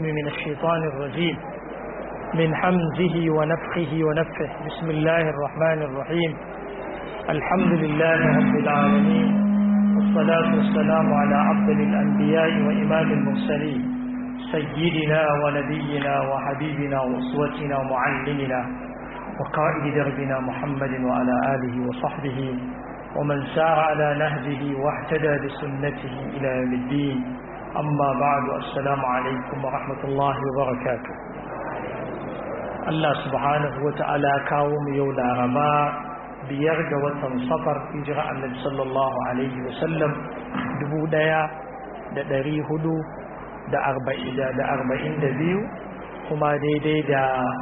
من الشيطان الرجيم من حمزه ونفخه ونفخه. بسم الله الرحمن الرحيم. الحمد لله رب العالمين، والصلاة والسلام على أفضل الأنبياء وإمام المرسلين سيدنا ونبينا وحبيبنا وأسوتنا ومعلمنا وقائد دربنا محمد وعلى آله وصحبه ومن سار على نهجه واهتدى بسنته إلى يوم الدين. أما بعد، السلام عليكم ورحمة الله وبركاته. الله سبحانه وتعالى كاوم يولا رما بيرد وتنصفر إجراء النبي صلى الله عليه وسلم دبو دايا دا دري هدو دا أربعين دا بيو كما دي دا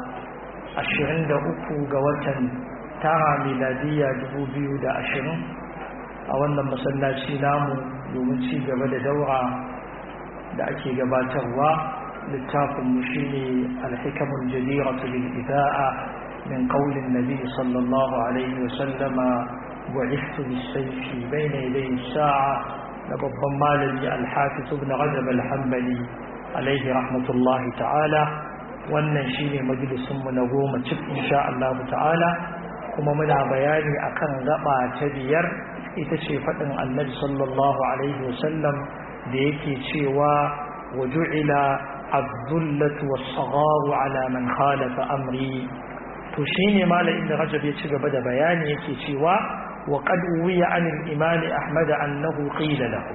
23 ga watan tara miladiya 2020 a wannan masallaci namu domin ci gaba da daura da ake gabatarwa. littafin mu shine al-hikamul jadiratu bil idaa min qawli an-nabi sallallahu alaihi wa sallama bu'ithtu bis-sayfi bayna yaday as-sa'a da babban malami al-hafiz ibn Rajab al-Hanbali alaihi rahmatullahi ta'ala. wannan shine majalisun mu na 10 cif insha Allah ta'ala, kuma muna bayani akan gaba ta biyar, ita ce fadin Annabi sallallahu alaihi wasallam da yake cewa waju'ila az-zullatu was-sagharu ala man khalafa amri. to shine malamin da Rajab ya ci gaba da bayani yake cewa wa qad wiya an al-imam Ahmad annahu qila lahu,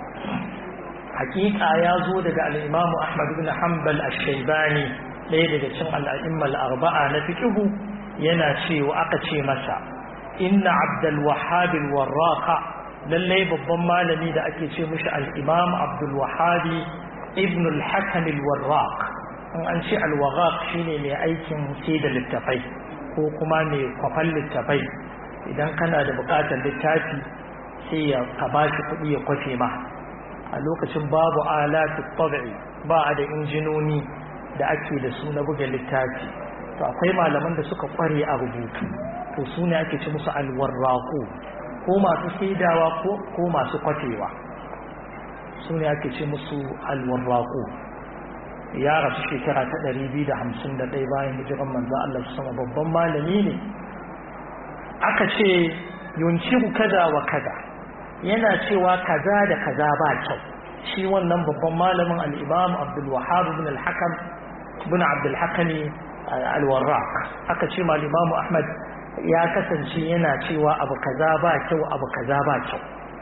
hakika ya zo daga al-imam Ahmad ibn Hanbal ash-Shaybani, ɗaya daga cin al'a'immal arba'a na fiƙihu, yana cewa aka ce masa inna Abdul Wahhab al-Warraq, lallai babban malami da ake ce mishi al-Imam Abdul Wahhab ibn al-Hakam al-Warraq. an ce al-Warraq shine mai aikin sai da littafai ko kuma mai kwafan littafai. idan kana da buƙatar littafi sai ya ka bashi kuɗi ya kwafe ma. a lokacin babu alatu tab'i, ba da injinoni da ake da su na buga littafi, to akwai malaman da suka kware a rubutu, to su ne ake ci musu alwarraku, ko masu saidawa ko masu kwafewa, su ne ake ci musu alwarraku. ya rasu shekara ta 251 bayan hijiran manzo Allah sama, babban malami ne. aka ce yunkiru kaza wa kaza, yana cewa kaza da kaza ba kyau. shi wannan babban malamin al-Imam Abdul Wahhab ibn al-Hakam ibn Abdul Hakami al-Warraq, aka ce Imam Ahmad ya kasance yana cewa abu kaza ba kyau, abu kaza ba kyau.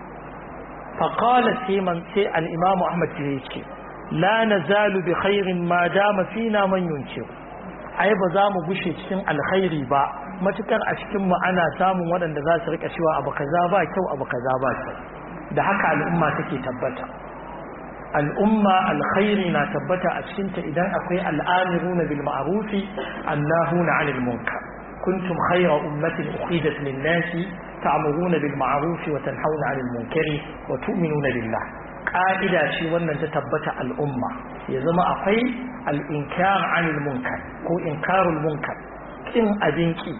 fa qala sai al-Imam Ahmad ya ce la nazalu bi khairin ma dama fina man yunkir, ai ba za mu gushe cikin alkhairi ba matukar a cikin mu ana samun waɗanda za su rika cewa abu kaza ba kyau, abu kaza ba kyau. da haka al'umma take tabbata. al'umma alkhairi na tabbata a cikinta idan akwai al'amiruna bil ma'rufi annahuna 'anil munkar. kuntum khayra ummatin ukhrijat lin-nasi ta'muruna bil ma'rufi wa tanhauna 'anil munkari wa tu'minuna billah. ka'ida ce wannan ta tabbata al'umma, ya zama akwai al-inkar 'anil munkar ko inkarul munkar, kin abinki.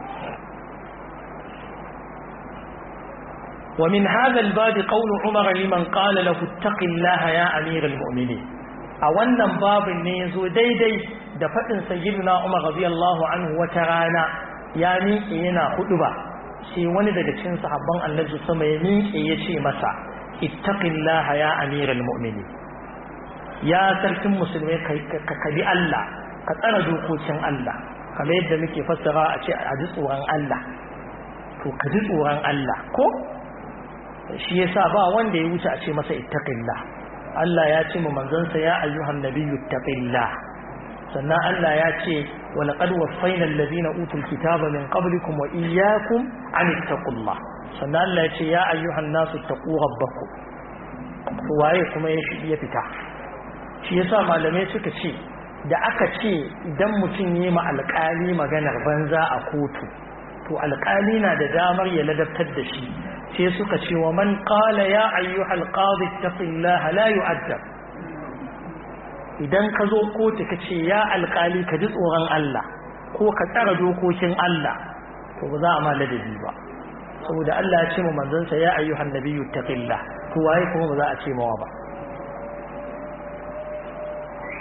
ومن هذا الباب قول عمر لمن قال له اتق الله يا أمير المؤمنين. أولا باب نيزو ديدي دفتن سيدنا عمر رضي الله عنه وترانا يعني إينا خطبة شي وندد كن صحبان النبي صلى الله عليه وسلم يشي مسا اتق الله يا أمير المؤمنين. يا سلك المسلمين كبي الله كتردو قوشن الله كما يبدأ مكي فسرا أجس وران الله كجس وران الله كو shi yasa ba wanda ya wuce a ce masa ittaqillah. Allah ya ce mu manzansa ya ayyuhan nabiyyu ittaqillah, sannan Allah ya ce wa laqad waffayna alladhina utul kitaba min qablikum wa iyyakum an ittaqullah, sannan Allah ya ce ya ayyuhan nasu ittaqu rabbakum. waye kuma ya fita? shi yasa malamai suka ce da aka ce idan mutum yayi ma alƙali maganar banza a kotu, to alƙali na da damar ya ladabtar da shi. sai suka ce wa man qala ya ayyuhal qadi ittaqillaha la yu'addab. idan ka zo kotu ka ce ya alƙali ka ji tsoron Allah ko ka tsara dokokin Allah, to ba za a ma ladabi ba, saboda Allah ya ce mu manzansa ya ayyuhan nabiyyu ittaqillah, to waye kuma ba za a ce mawa ba.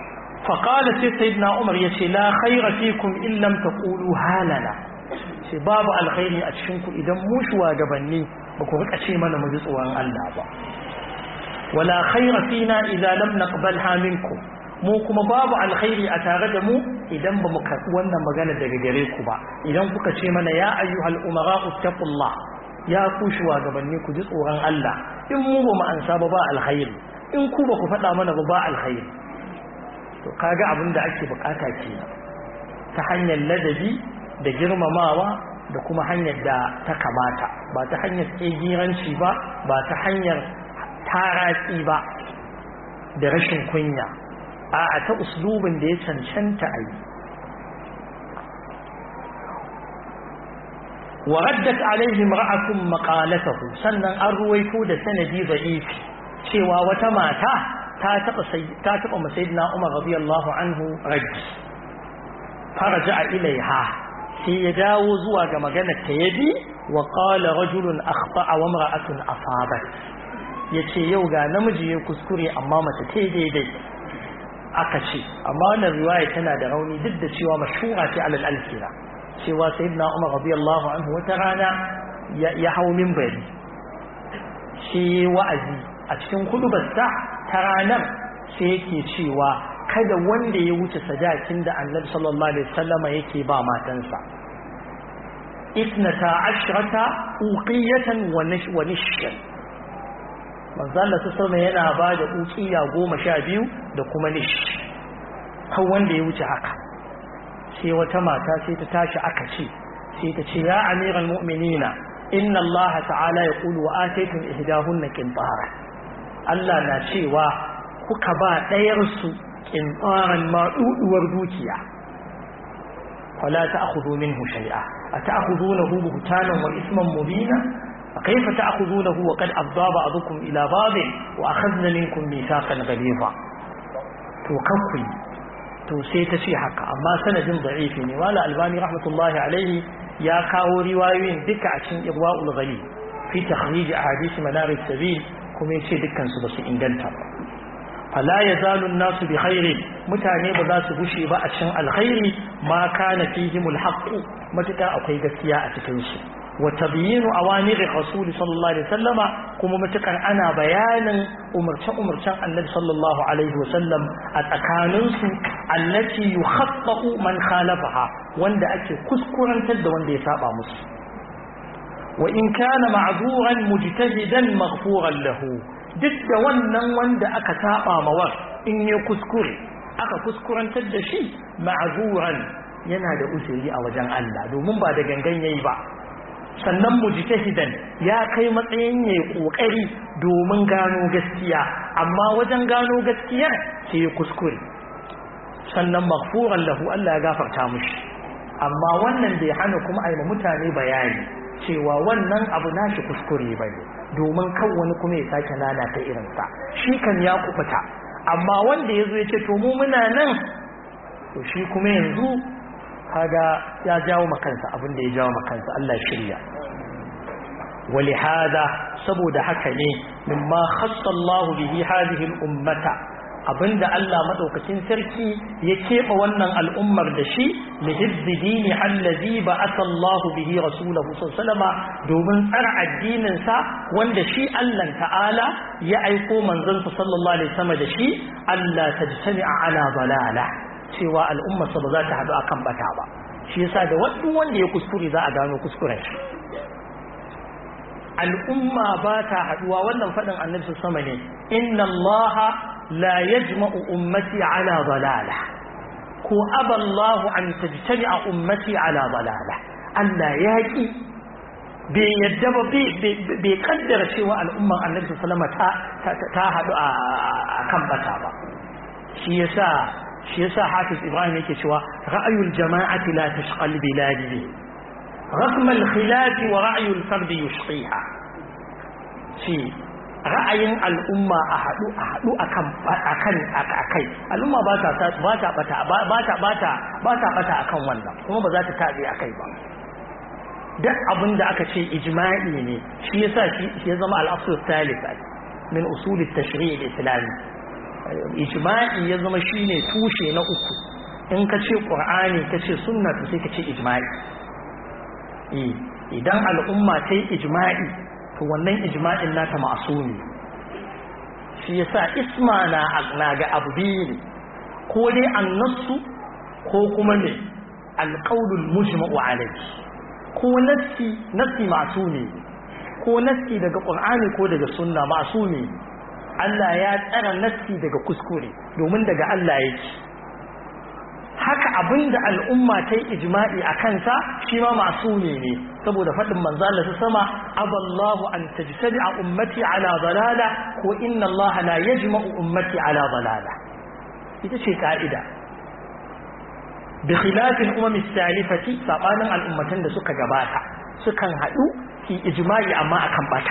faqala sayyidina Umar yace la khayra fikum in lam taqulu halala ce babu alkhairi a cikin ku idan mu shugabanni ba ku rika ce mana mu ji tsoron Allah ba wala khayra fina idza lam naqbalha minkum mu kuma babu alkhairi a tare da mu idan ba mu karɓi wannan magana daga gare ku ba idan kuka ce mana ya ayyuhal umara'u taqullah ya ku shugabanni ku ji tsoron Allah in mu ba mu ansa ba alkhairi in ku ba ku faɗa mana ba alkhairi to kaga abin da ake bukata ke ta hanyar ladabi da girmamawa da kuma hanyar da ta kamata ba ta hanyar tsegiranci ba ta hanyar taratsi ba da rashin kunya a ta uslubin da ya cancanta a yi wa raddat alaihim ra'atun maqalatahu sannan an ruwaito da sanadi da'ifi cewa wata mata ta taba sayyidina Umar radiyallahu anhu raddi faraja ilaiha sai ya dawo zuwa ga maganar ta yabi wa qala rajulun akhta'a wa imra'atun asabat yace yau ga namiji ya kuskure amma mace ta daidai aka ce amma wannan riwaya tana da rauni duk da cewa mashhura ce alal alfira cewa sayyidina Umar radiyallahu anhu wata rana ya hawo minbari shi wa'azi a cikin hudubarsa ta ranar sai yake cewa kada wanda ya wuce sadakin da Annabi sallallahu alaihi wasallam yake ba matansa 12 uqiyatan wa nishkan manzo Allah sallallahu yana ba da uqiya 12 da kuma nish har wanda ya wuce haka sai wata mata sai ta tashi aka ce sai ta ce ya amiral mu'minina inna Allah ta'ala yaqulu wa ataytum ihdahunna qintara Allah na cewa kuka ba dayar su qintaran maduduwar dukiya fala ta'khudhu minhu shay'a ata'khudhunahu buhtanan wa isman mubina فكيف تأخذونه وقد أفضى بعضكم إلى بعض وأخذنا منكم ميثاقا غليظا توقفي توسيتشي حقا أما سند ضعيف ولا الباني رحمة الله عليه يا كاو روايين دكا عشان إغواء الغليل في تخريج أحاديث منار السبيل كم يشي دكا سبس إنجلتا فلا يزال الناس بخير متعني بذات بشي بأشان الخير ما كان فيهم الحق متى أقيد السياءة تنسي وتبيين أوامر الرسول صلى الله عليه وسلم كما متكر أنا بيانا أمرتان النبي صلى الله عليه وسلم الأكانوس التي يخطأ من خالفها وند أكي كسكرا تد وند يسابع مسلم وإن كان معذورا مجتهدا مغفورا له ضد وند أكسابع موار إن يكسكري أكا كسكرا تد شيء معذورا ينادى أسري أو جان الله دومن بعد جنجين يبع sannan mujtahidan ya kai matsayin yayi kokari domin gano gaskiya amma wajen gano gaskiyar sai ya kuskure sannan maghfuran lahu Allah ya gafarta mishi amma wannan bai hana kuma ayi mutane bayani cewa wannan abu nashi kuskure bane domin kan wani kuma ya sake lalata irin sa shi kan ya kubuta amma wanda yazo ya ce to mu muna nan to shi kuma yanzu kaga ya jawo makansa abin da ya jawo makansa Allah ya shirya ولهذا saboda haka ne mimma khassa Allah bihi hadhihi al-ummata abinda Allah madaukakin sarki ya keba wannan al'ummar da shi li hizbi dini allazi ba'atha Allah bihi rasulahu sallallahu domin tsara addinin sa wanda shi Allah ta'ala ya aiko manzon sa sallallahu alaihi wasallam da shi Allah tajtami'a ala dalala cewa al'ummar sa ba za ta hadu akan bata ba shi yasa da wanda ya kuskure za a gano kuskuren shi al'umma ba ta haduwa wannan fadin annabi sama ne inna allaha la yajma'u ummati ala dalala ko aballahu an tajtami'a ummati ala dalala Allah yaki bai yadda ba bai kaddara cewa al'umman annabi sallama ta hadu a kan bata ba shi yasa Hafiz Ibrahim yake cewa ra'ayul jama'ati la tashqal biladi رغم الخلاف ورأي الفرد يشقيها شيء رأي الأمة أحدو أكن الأمة باتا أكن وانا kuma ba za ta tabi akai ba duk abin da aka ce ijma'i ne shi yasa shi ya zama al-asl al-thalith min usul at-tashri' al-islami ijma'i ya zama shine tushe na uku in ka ce qur'ani ka ce sunna to sai ka ce ijma'i idan al'umma ta yi ijma'i to wannan ijma'in nata ma'sumi shi yasa isma na ga abu biyu ko dai annasu ko kuma ne alqaulul mujma'u alayhi ko nassi ma'sumi ko nassi daga qur'ani ko daga sunna ma'sumi Allah ya tsara nassi daga kuskure domin daga Allah yake haka abinda al'umma ta yi ijma'i a kansa shi ma ma'sumi ne saboda faɗin manzo Allah sama aballahu an tajtabi'a ummati ala dalala ko inna Allah la yajma'u ummati ala dalala ita ce ka'ida bi khilafin umami salifati sabanin al'ummatan da suka gabata sukan haɗu ki ijma'i amma akan bata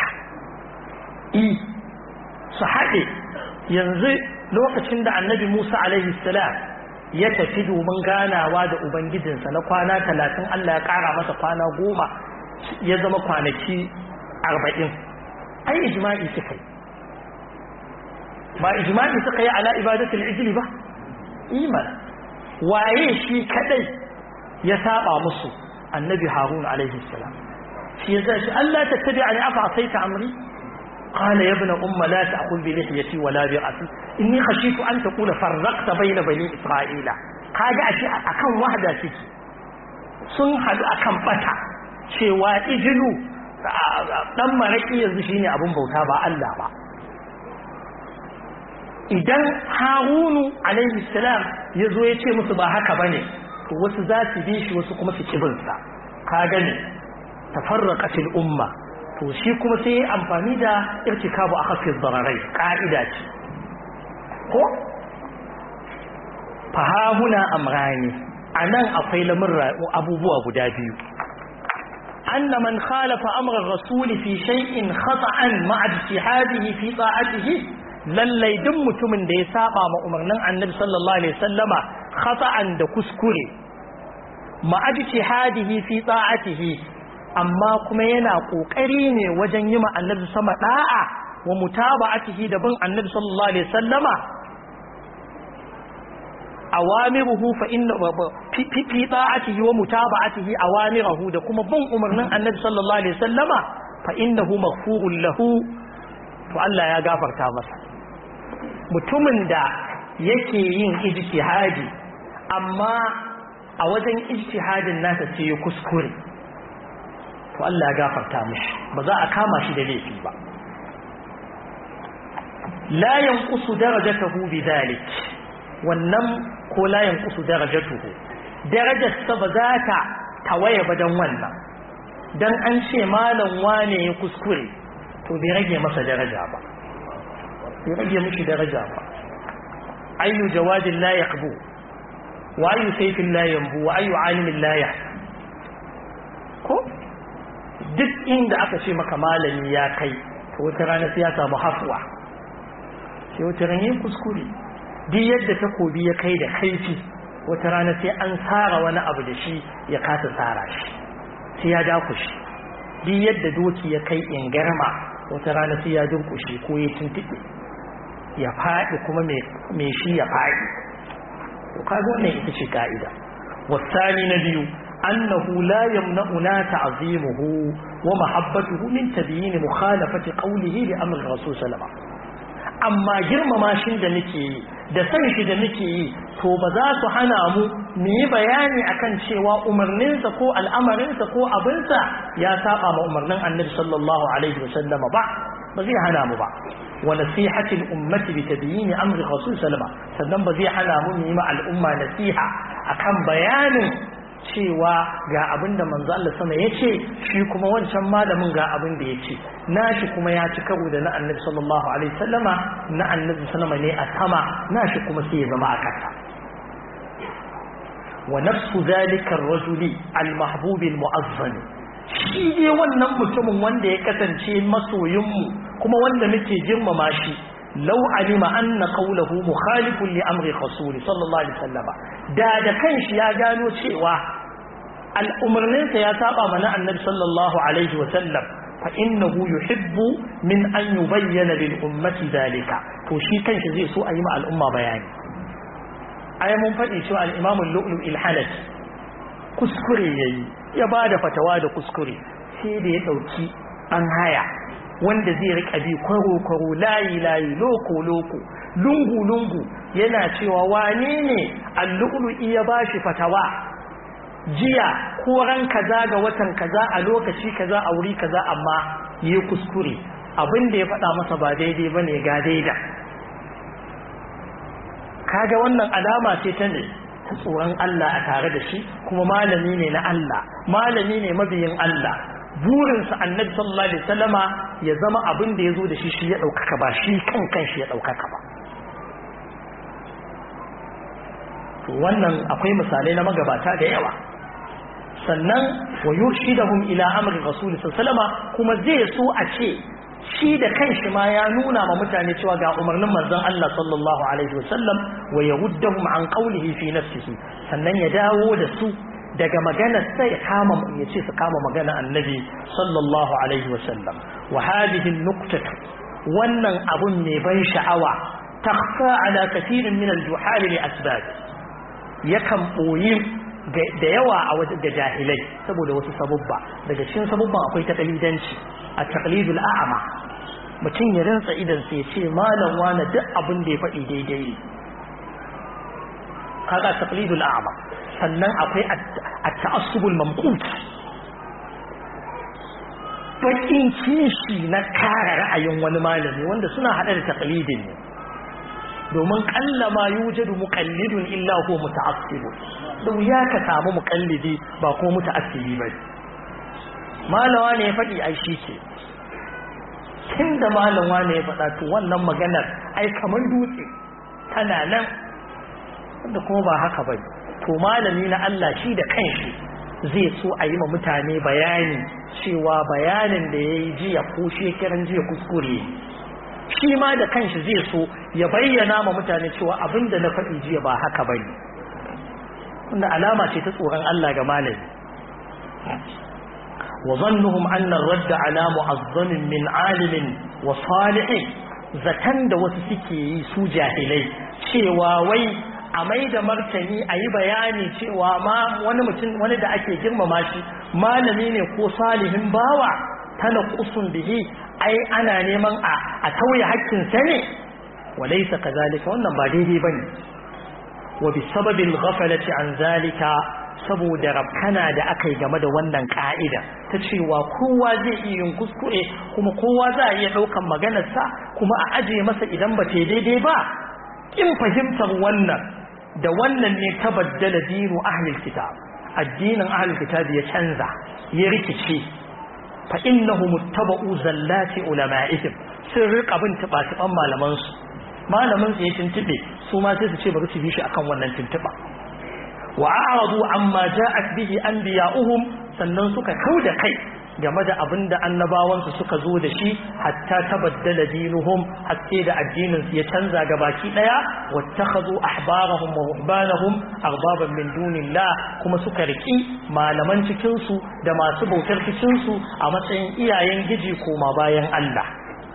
su haɗe yanzu lokacin da annabi Musa alaihi salam ya tafi domin ganawa da ubangijinsa na kwana 30 Allah ya ƙara masa kwana 10 ya zama kwanaki 40 ai ijma'i suka yi ba ijma'i suka yi ala ibadatul ijli ba iman waye shi kadai ya saba musu annabi Harun alaihi salam shi yasa shi Allah tattabi'ani afa asaita amri قال يا ابن لا تأخذ بلحيتي ولا برأسي إني خشيت أن تقول فرقت بين بني إسرائيل قال أشياء أكم واحدة تكي سنحل أكم بتا شوى إجلو لما رأي يزشيني أبن بوتا با ألا با إذن هارون عليه السلام يزوي يتي مصباحك بني وسذات بيش وسقم في كبنسا قال تفرقت الأمة to shi kuma sai amfani da irtikabu akhaffi dararai ka'ida ce ko fahahuna amrani anan akwai lamurra abubuwa guda biyu anna man khalafa amra ar-rasul fi shay'in khata'an ma'a ijtihadihi fi ta'atihi lallai duk mutumin da ya saba ma umarnin annabi sallallahu alaihi wasallama khata'an da kuskure ma'a ijtihadihi fi ta'atihi amma kuma yana kokari ne wajen yi ma annabi sama da'a wa mutaba'atihi da bin annabi sallallahu alaihi wasallama awamiruhu fa inna fi ta'atihi wa mutaba'atihi awamiruhu da kuma bin umarnin annabi sallallahu alaihi wasallama fa innahu maghfurun lahu to Allah ya gafarta masa mutumin da yake yin ijtihadi amma a wajen ijtihadin nasa sai ya kuskure to Allah ya gafarta mishi ba za a kama shi da laifi ba la yanqusu darajatahu bidalik wannan ko la yanqusu darajatuhu darajarsa ba za ta tawaye ba dan wannan dan an ce malam wane ya kuskure to bai rage masa daraja ba bai rage mishi daraja ba ayu jawadin la yaqbu wa ayu sayfin la yanbu wa ayu alimin la yahsa ko duk inda aka ce maka malami ya kai to wata rana sai ya samu hafwa sai wata rana yin kuskure duk yadda takobi ya kai da kaifi wata rana sai an tsara wani abu da shi ya kasa tsara shi sai ya dakushi duk yadda doki ya kai ingarma wata rana sai ya durkushe ko ya tuntuɓe ya faɗi kuma mai shi ya faɗi to kaga wannan ita ce ka'ida wasani na biyu annahu la yamna'una ta'zimuhu wa mahabbatuhu min tabyin mukhalafati qawlihi li amri rasul sallallahu alaihi wasallam amma girmama shi da nake yi da san shi da nake yi to ba za su hana mu mu yi bayani akan cewa umarninsa ko al'amarinsa ko abinsa ya saba ma umarnin annabi sallallahu alaihi wasallam ba zai hana mu ba wa nasihatil ummati bi tabyin amri rasul sallallahu alaihi wasallam sannan ba zai hana mu mu yi ma al'umma nasiha akan bayanin cewa ga abinda manzo Allah sama yace shi kuma wancan malamin ga abin da yace nashi kuma ya ci karo da na annabi sallallahu alaihi wasallama na annabi sallama ne a sama nashi kuma sai ya zama a kasa wa nafsu zalika ar-rajuli al-mahbub al-mu'azzam shi ne wannan mutumin wanda ya kasance masoyin mu kuma wanda muke girmama shi law alima anna qawluhu mukhalifun li amri rasul sallallahu alaihi wasallama da kanshi ya gano cewa al'umarninsa ya saba mana annabi sallallahu alaihi wasallam fa innahu yuhibbu min an yubayyana lil ummati dhalika to shi kanshi zai so a yi ma al'umma bayani ai mun faɗi cewa al-imam al-lu'lu' al-hanafi kuskure yayi ya bada fatawa da kuskure sai da ya dauki an haya wanda zai rika bi kwaro layi loko lungu yana cewa wane ne al-lu'lu'i ya bashi fatawa jiya ko ran kaza ga watan kaza a lokaci kaza a wuri kaza amma yayi kuskure abinda ya faɗa masa ba daidai bane ga daida kaga wannan alama ce ta ne tsoron Allah a tare da shi kuma malami ne na Allah malami ne mabiyin Allah burinsa annabi sallallahu alaihi wasallama ya zama abin da yazo da shi ya daukaka ba shi kan shi ya daukaka ba to wannan akwai misalai na magabata da yawa sannan wa yurshidahum ila amri rasul sallallahu alaihi wasallama kuma zai so a ce shi da kanshi ma ya nuna ma mutane cewa ga umarnin manzon Allah sallallahu alaihi wasallam wa yahuddahum an qawlihi fi nafsihi sannan ya dawo da su daga maganar sai kama ya ce su kama magana annabi sallallahu alaihi wasallam wa hadhihi an-nuqtah wannan abun ne ban sha'awa takhfa ala kathirin min al-juhal li asbab yakan boyi da yawa a wajen da jahilai saboda wasu sabubba daga cikin sabubban akwai taqlidanci a taqlidul a'ma mutum ya rantsa idan sai ya ce malam wani duk abin da ya faɗi daidai ne kaga taqlidul a'ma sannan akwai at-ta'assubul mamqut bakin kishi na kare ra'ayin wani malami wanda suna hada da taqlidin ne domin kallama yujadu muqallidun illa huwa muta'assib da wuya ka samu muqallidi ba ko muta'assibi ba malawa ne ya faɗi ai shi ke tunda malawa ne ya faɗa to wannan maganar ai kamar dutse tana nan da kuma ba haka ba to malami na Allah shi da kanshi zai so a yi ma mutane bayani cewa bayanin da ya yi jiya ko shekaran jiya kuskure shi ma da kanshi zai so ya bayyana ma mutane cewa abinda na faɗi jiya ba haka ba ne wanda alama ce ta tsoron Allah ga malami wa zannuhum anna ar-radd ala mu'azzamin min alimin wa salihin zatan da wasu suke yi su jahilai cewa wai a mai da martani a yi bayani cewa ma wani da ake girmama shi malami ne ko salihin bawa tana kusun bihi ai ana neman a tauye haƙƙinsa ne walaysa kazalika wannan ba daidai bane wa bi sababil ghaflati an zalika saboda rabkana da aka yi game da wannan ka'ida ta cewa kowa zai iya yin kuskure kuma kowa za a iya ɗaukan maganarsa kuma a aje masa idan ba ta daidai ba in fahimtar wannan da wannan ne tabaddala dinu ahlul kitab addinin ahlul kitab ya canza ya rikice fa innahum ittaba'u zallati ulama'ihim sun rika bin tuba-tuban malaman su malaman su ya tuntube su ma sai su ce bari su bi shi akan wannan tuntuba wa a'radu amma ja'at bihi anbiya'uhum sannan suka kauda kai game da abinda annabawansu suka zo da shi hatta tabaddala dinuhum hatta da addinin su ya canza ga baki daya wattakhadhu ahbarahum wa ruhbanahum arbaban min dunillah kuma suka riki malaman cikin su da masu bautar cikin su a matsayin iyayen giji koma bayan Allah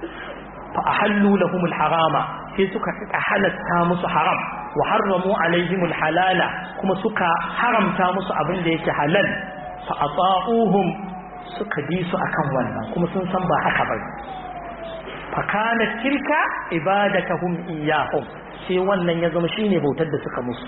fa ahallu lahum alharama sai suka halatta musu haram wa harramu alaihim alhalala kuma suka haramta musu abin da yake halal fa ata'uhum suka bi su akan wannan kuma sun san ba haka ba fa kana tilka ibadatuhum iyyahum sai wannan ya zama shine bautar da suka musu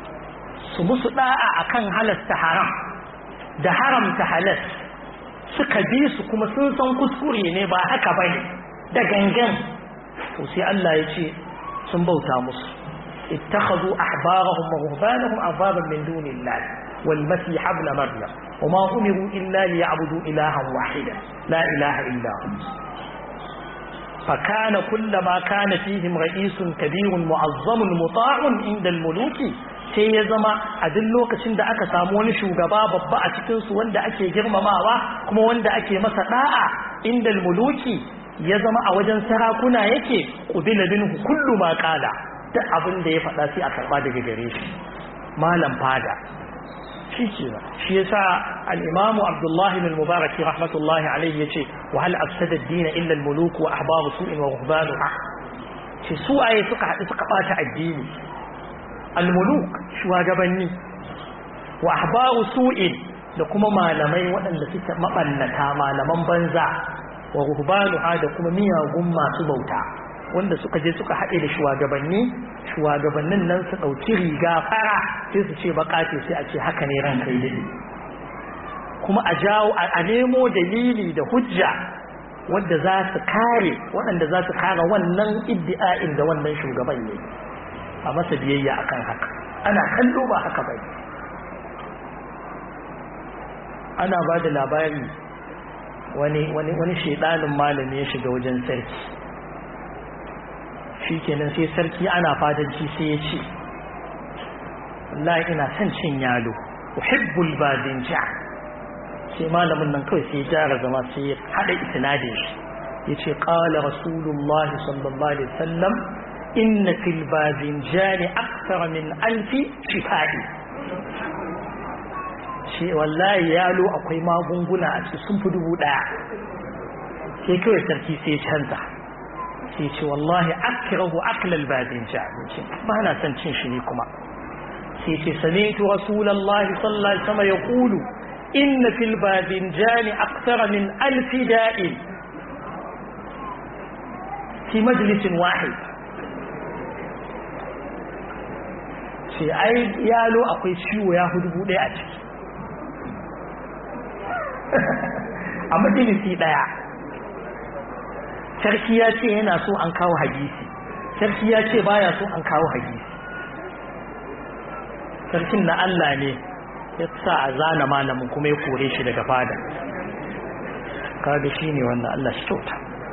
su musu da'a akan halasta haram da haramta halal suka bi su kuma sun san kuskure ne ba haka bane da gangan to sai Allah ya ce sun bauta musu ittakhadhu ahbarahum wa ruhbanahum arbaban min dunillahi wal masih ibn maryam وما أمروا إلا ليعبدوا إلها واحدا لا إله إلا هو فكان كلما كان فيهم رئيس كبير معظم مطاع عند الملوك sai ya zama a duk lokacin da aka samu wani shugaba babba a cikinsu wanda ake girmamawa kuma wanda ake masa da'a inda muluki ya zama a wajen sarakuna yake qubila minhu kullu ma qala duk abin da ya faɗa sai a karba daga gare shi malam fada shi kenan shi yasa al-Imam Abdullah ibn al-Mubarak rahmatullahi alayhi yace wa hal afsada ad-din illa al-muluk wa ahbar su'in wa ruhbanuha shi su aye suka hadu suka bata addini al-muluk shugabanni wa ahbar su'in da kuma malamai waɗanda suke mabannata malaman banza wa ruhbanuha da kuma miyagun masu bauta wanda suka je suka haɗe da shugabannin nan su ɗauki riga fara sai su ce baka ce sai a ce haka ne ran kai dade kuma a jawo a nemo dalili da hujja wanda za su kare waɗanda za su kare wannan iddi'a'in da wannan shugaban ne a masa biyayya akan haka ana kallo ba haka bai ana ba da labari wani shedanin malami ya shiga wajen sarki shi kenan sai sarki ana fadanci sai ya ce wallahi ina son cin yalo uhibbul badinja sai malamin nan kawai sai ya jara zama sai ya hada isnadin shi yace qala rasulullahi sallallahu alaihi wasallam inna fil badinjani akthar min alfi shifai shi wallahi yalo akwai magunguna a cikin sun fi 1000 sai kawai sarki sai ya canza sai ce wallahi akrahu akla albadinja ba na san cin shi ne kuma sai ce sami'tu rasulullahi sallallahu alaihi wasallam yaqulu inna fil badinjan akthara min 1000 da'in fi majlis wahid sai ai yalo akwai ciwo ya hudu ɗaya a ciki a majalisi daya sarki ya ce yana so an kawo hadisi sarki ya ce baya so an kawo hadisi sarkin na Allah ne ya sa a zana malamin kuma ya kore shi daga fada kaga shine wannan Allah shi kyauta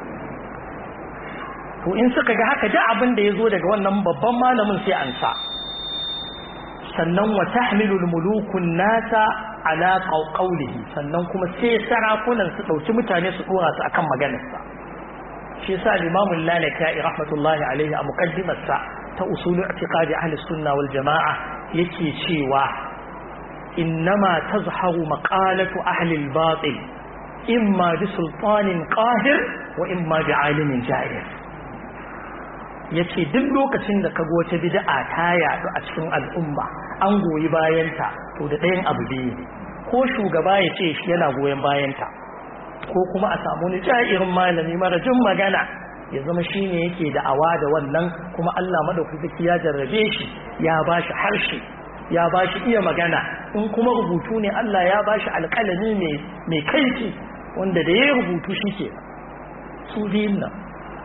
to in suka ga haka da abin da yazo daga wannan babban malamin sai an sa sannan wa tahmilul mulukun nasa ala qawlihi sannan kuma sai sarakunan su dauki mutane su dora su akan maganarsa shi yasa Imam al-Lalaka'i rahmatullahi alayhi a muqaddimarsa ta usul i'tiqadi ahli sunna wal jamaa yake cewa innama tazharu maqalatu ahli al-batil imma bi sultanin qahir wa imma bi alimin jahil yace duk lokacin da kaga wata bid'a ta yadu a cikin al'umma an goyi bayanta to da ɗayan abu biyu ko shugaba ya ce shi yana goyen bayanta ko kuma a samu ni jairin malami mara jin magana ya zama shine yake da awa da wannan kuma Allah madaukaki ya jarrabe shi ya bashi harshe ya bashi iya magana in kuma rubutu ne Allah ya bashi alƙalami mai kaifi wanda da yayi rubutu shike su biyun nan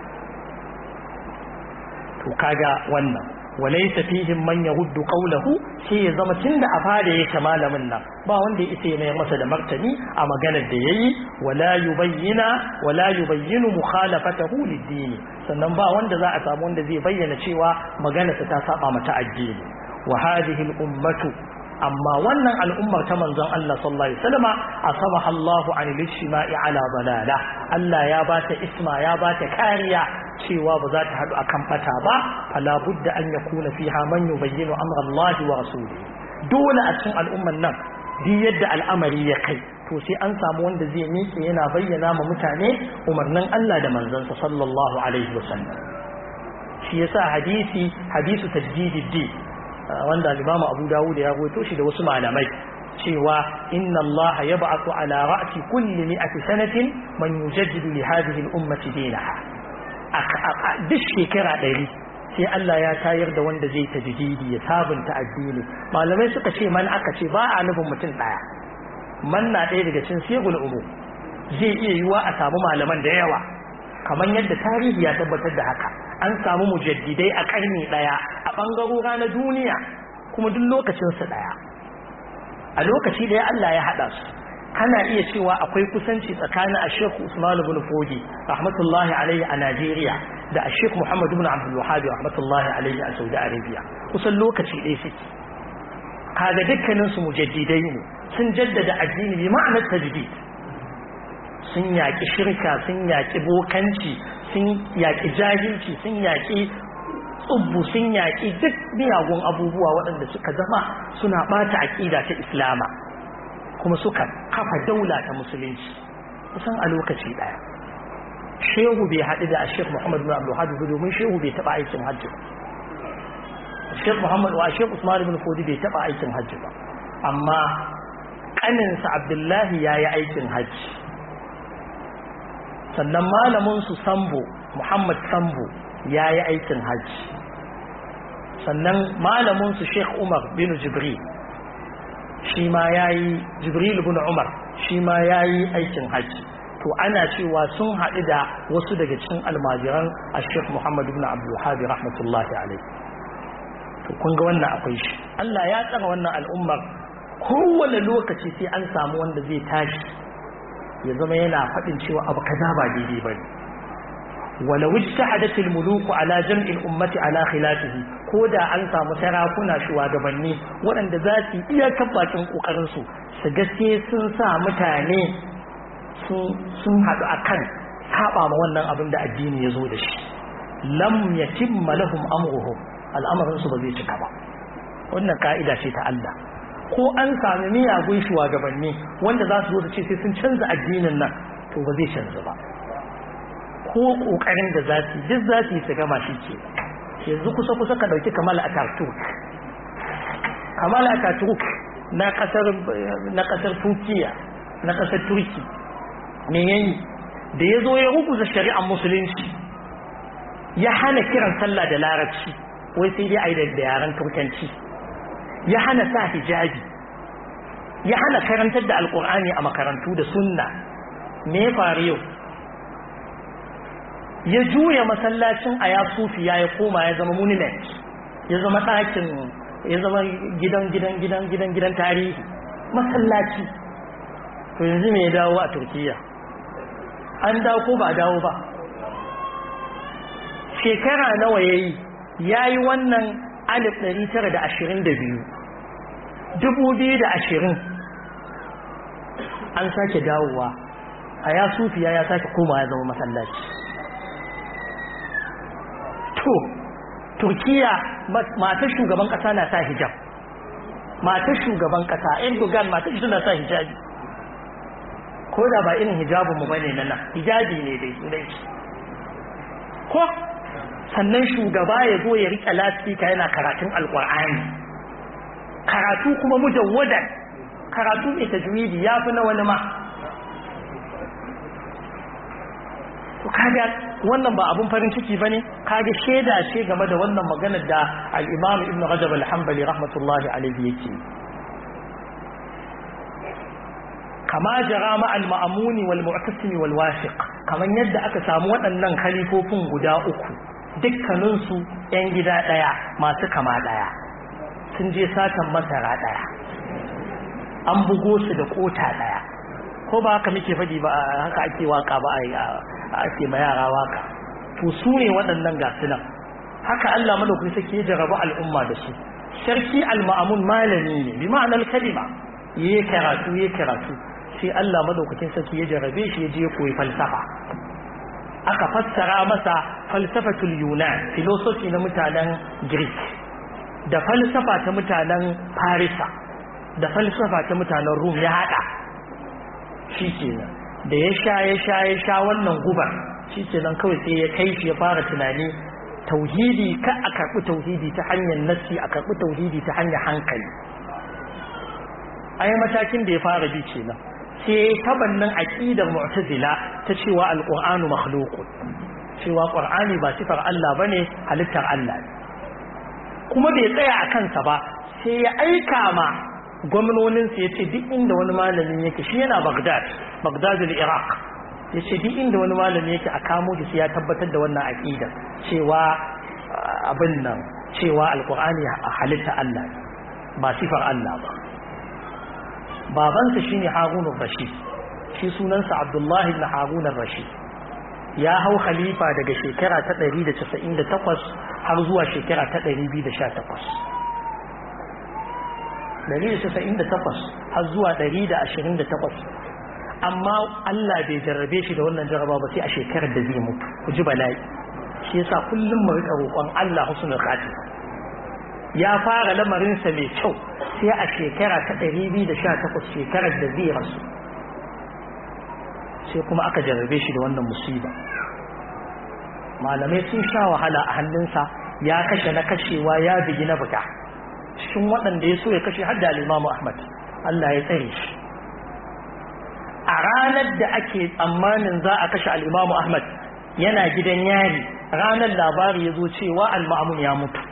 to kaga wannan walaysa fihim man yahuddu qawluhu sai ya zama tunda a fada yake malamin nan ba wanda ya isa mai masa da martani a maganar da yayi wala yubayyinu mukhalafatahu lid-din sannan ba wanda za a samu wanda zai bayyana cewa maganarsa ta saba mata addini wa hadhihi al-ummatu amma wannan al'ummar ta manzon Allah sallallahu alaihi wasallama asabaha Allahu anil ishma'i ala dalala Allah ya bata isma ya bata kariya cewa ba za ta hadu akan bata ba fala budda an yakuna fiha man yubayyinu amra Allah wa rasulihi dole a cikin al'umman nan duk yadda al'amari ya kai to sai an samu wanda zai miƙe yana bayyana ma mutane umarnin Allah da manzansa sallallahu alaihi wasallam shi yasa hadisu tajdidid wanda Imam Abu Dawud ya rawaito shi da wasu malamai cewa inna Allah yab'athu ala ra'si kulli 100 sanatin man yujaddidu li hadhihi al-ummati dinaha duk shekara 100 sai Allah ya tayar da wanda zai tajdidi ya sabunta addini malamai suka ce man aka ce ba a nufin mutum daya man na daya daga cikin sigul umum zai iya yiwa a samu malaman da yawa kamar yadda tarihi ya tabbatar da haka an samu mujaddidai a karni daya a bangarora na duniya kuma duk lokacin su daya a lokaci daya Allah ya hada su kana iya cewa akwai kusanci tsakanin Sheikh Usman ibn Fodi rahmatullahi alaihi a Najeriya da Sheikh Muhammad ibn Abdul Wahhab rahmatullahi alaihi a Saudi Arabia kusan lokaci ɗaya suke kaga dukkanin su mujaddidai ne sun jaddada addini bi ma'anar tajdid sun yaki shirka sun yaki bokanci sun yaki jahilci sun yaki tsubbu sun yaƙi duk miyagun abubuwa waɗanda suka zama suna ɓata aƙida ta islama kuma suka kafa daula ta musulunci kusan a lokaci ɗaya. Shehu bai haɗu da Sheikh Muhammad bin Abdul Wahhab domin shehu bai taɓa aikin hajji ba. Sheikh Usman bin Fodi bai taɓa aikin hajji ba, amma ƙaninsa Abdullahi ya yi aikin hajji. Sannan malaminsu Sambo, Muhammad Sambo ya yi aikin hajji. Sannan malaminsu Sheikh Umar bin Jibril shi ma ya yi, Jibril bin Umar shi ma ya yi aikin hajji. To ana cewa sun haɗu da wasu daga cikin almajiran a Sheikh Muhammad bin Abdul Wahhab rahmatullahi alaihi. To kun ga wannan akwai shi. Allah ya tsara wannan al'ummar kowane lokaci sai an samu wanda zai tashi ya zama yana faɗin cewa abu kaza ba daidai bane. Walau ijtahadat al-muluk ala jam'i al-ummati ala khilafihi, ko da an samu sarakuna shugabanni waɗanda za su iya tabbakin kokarin su ga sai sun sa mutane sun haɗu akan saba ma wannan abin da addini ya zo da shi, lam yatimma lahum amruhum, al'amarin su ba zai cika ba. Wannan ka'ida ce ta Allah. Ko an sami miyagun shugabanni wanda za su zo da ce sai sun canza addinin nan, to ba zai canza ba. Ko kokarin da za su duk za su yi su gama shi ke. Yanzu kusa ka dauki Kamal Ataturk. Kamal Ataturk na kasar Turkiya, na kasar Turki. Me yayi da ya zo ya rubuta shari'ar musulunci, ya hana kiran sallah da larabci, wai sai dai a yi da yaren turkanci, ya hana sa hijabi, ya hana karantar da alkur'ani a makarantu da sunna. Me ya faru yau? Ya juya masallacin Aya Sufiya ya koma ya zama monument, ya zama ɗakin, ya zama gidan tarihi, masallaci. To yanzu me ya dawo a Turkiya? An dawo ko ba dawo ba? Shekara nawa yayi wannan 1922, 2020 an sake dawowa, Aya Sufiya ya sake koma ya zama masallaci. To Turkiya matar shugaban kasa na sa hijab, matar shugaban kasa Erdogan matar shi na sa hijabi, ko da ba irin hijabin mu bane nan, hijabi ne dai sunan shi. Ko sannan shugaba ya zo ya rike lasfika yana karatun alqur'ani, karatu kuma mujawwadan, karatu mai tajwidi yafi na wani ma. To kaga wannan ba abun farin ciki bane, kaga sheda ce game da wannan maganar da al-Imam Ibn Rajab al-Hanbali rahmatullahi alayhi yake. Kama jara ma al-Ma'mun wal Mu'tasim wal Wasiq, kaman yadda aka samu waɗannan khalifofin guda uku, dukkanin su ƴan gida daya, masu kama daya, sun je satan masara daya, an bugo su da kota daya. Ko ba haka muke faɗi ba, haka ake waka ba ake ma yara waka. To su ne waɗannan gasu nan. Haka Allah madaukakin sarki ya jarraba al'umma da su. Sarki al-Ma'mun malami ne bi ma'anar kalima, yayi karatu sai Allah madaukakin sarki ya jarrabe shi ya je koyi falsafa. Aka fassara masa falsafatul Yunan, philosophy na mutanen Greek, da falsafa ta mutanen Farisa, da falsafa ta mutanen Rum ya hada. Shi kenan da ya sha wannan gubar, shi kenan kawai sai ya kai shi ya fara tunani tauhidi, ka a karɓi tauhidi ta hanyar nassi, a karɓi tauhidi ta hanyar hankali. Ai matakin da ya fara bi kenan, sai tabannin aqidar mu'tazila ta cewa alqur'anu makhluqun, cewa qur'ani ba sifar Allah bane, halittar Allah ne. Kuma bai tsaya a kansa ba, sai ya aika ma gwamnoninsa ya ce duk inda wani malamin yake, shi yana Baghdad al-Iraq, ya ce duk inda wani malami yake a kamo da shi ya tabbatar da wannan aqida cewa abin nan, cewa alqur'ani halitta Allah ba sifar Allah ba. Babansa shine Harun al-Rashid, shi sunansa Abdullah ibn Harun al-Rashid. Ya hau khalifa daga shekara ta 198 har zuwa shekara ta 218. 198 har zuwa 128. Amma Allah bai jarrabe shi da wannan jarraba ba sai a shekarar da zai mutu. Ku ji bala'i. shi yasa kullum mu rika roƙon Allah husnul khatima. Ya fara lamarinsa mai kyau sai a shekara ta 218 shekarar da zai rasu sai kuma aka jarrabe shi da wannan musiba. Malamai sun sha wahala a hannunsa, ya kashe na kashewa, ya bigi na buga. Cikin waɗanda ya so ya kashe hadda al-Imam Ahmad, Allah ya tsare shi. A ranar da ake tsammanin za a kashe al-Imam Ahmad yana gidan yari, ranar labari ya zo cewa al-Ma'mun ya mutu.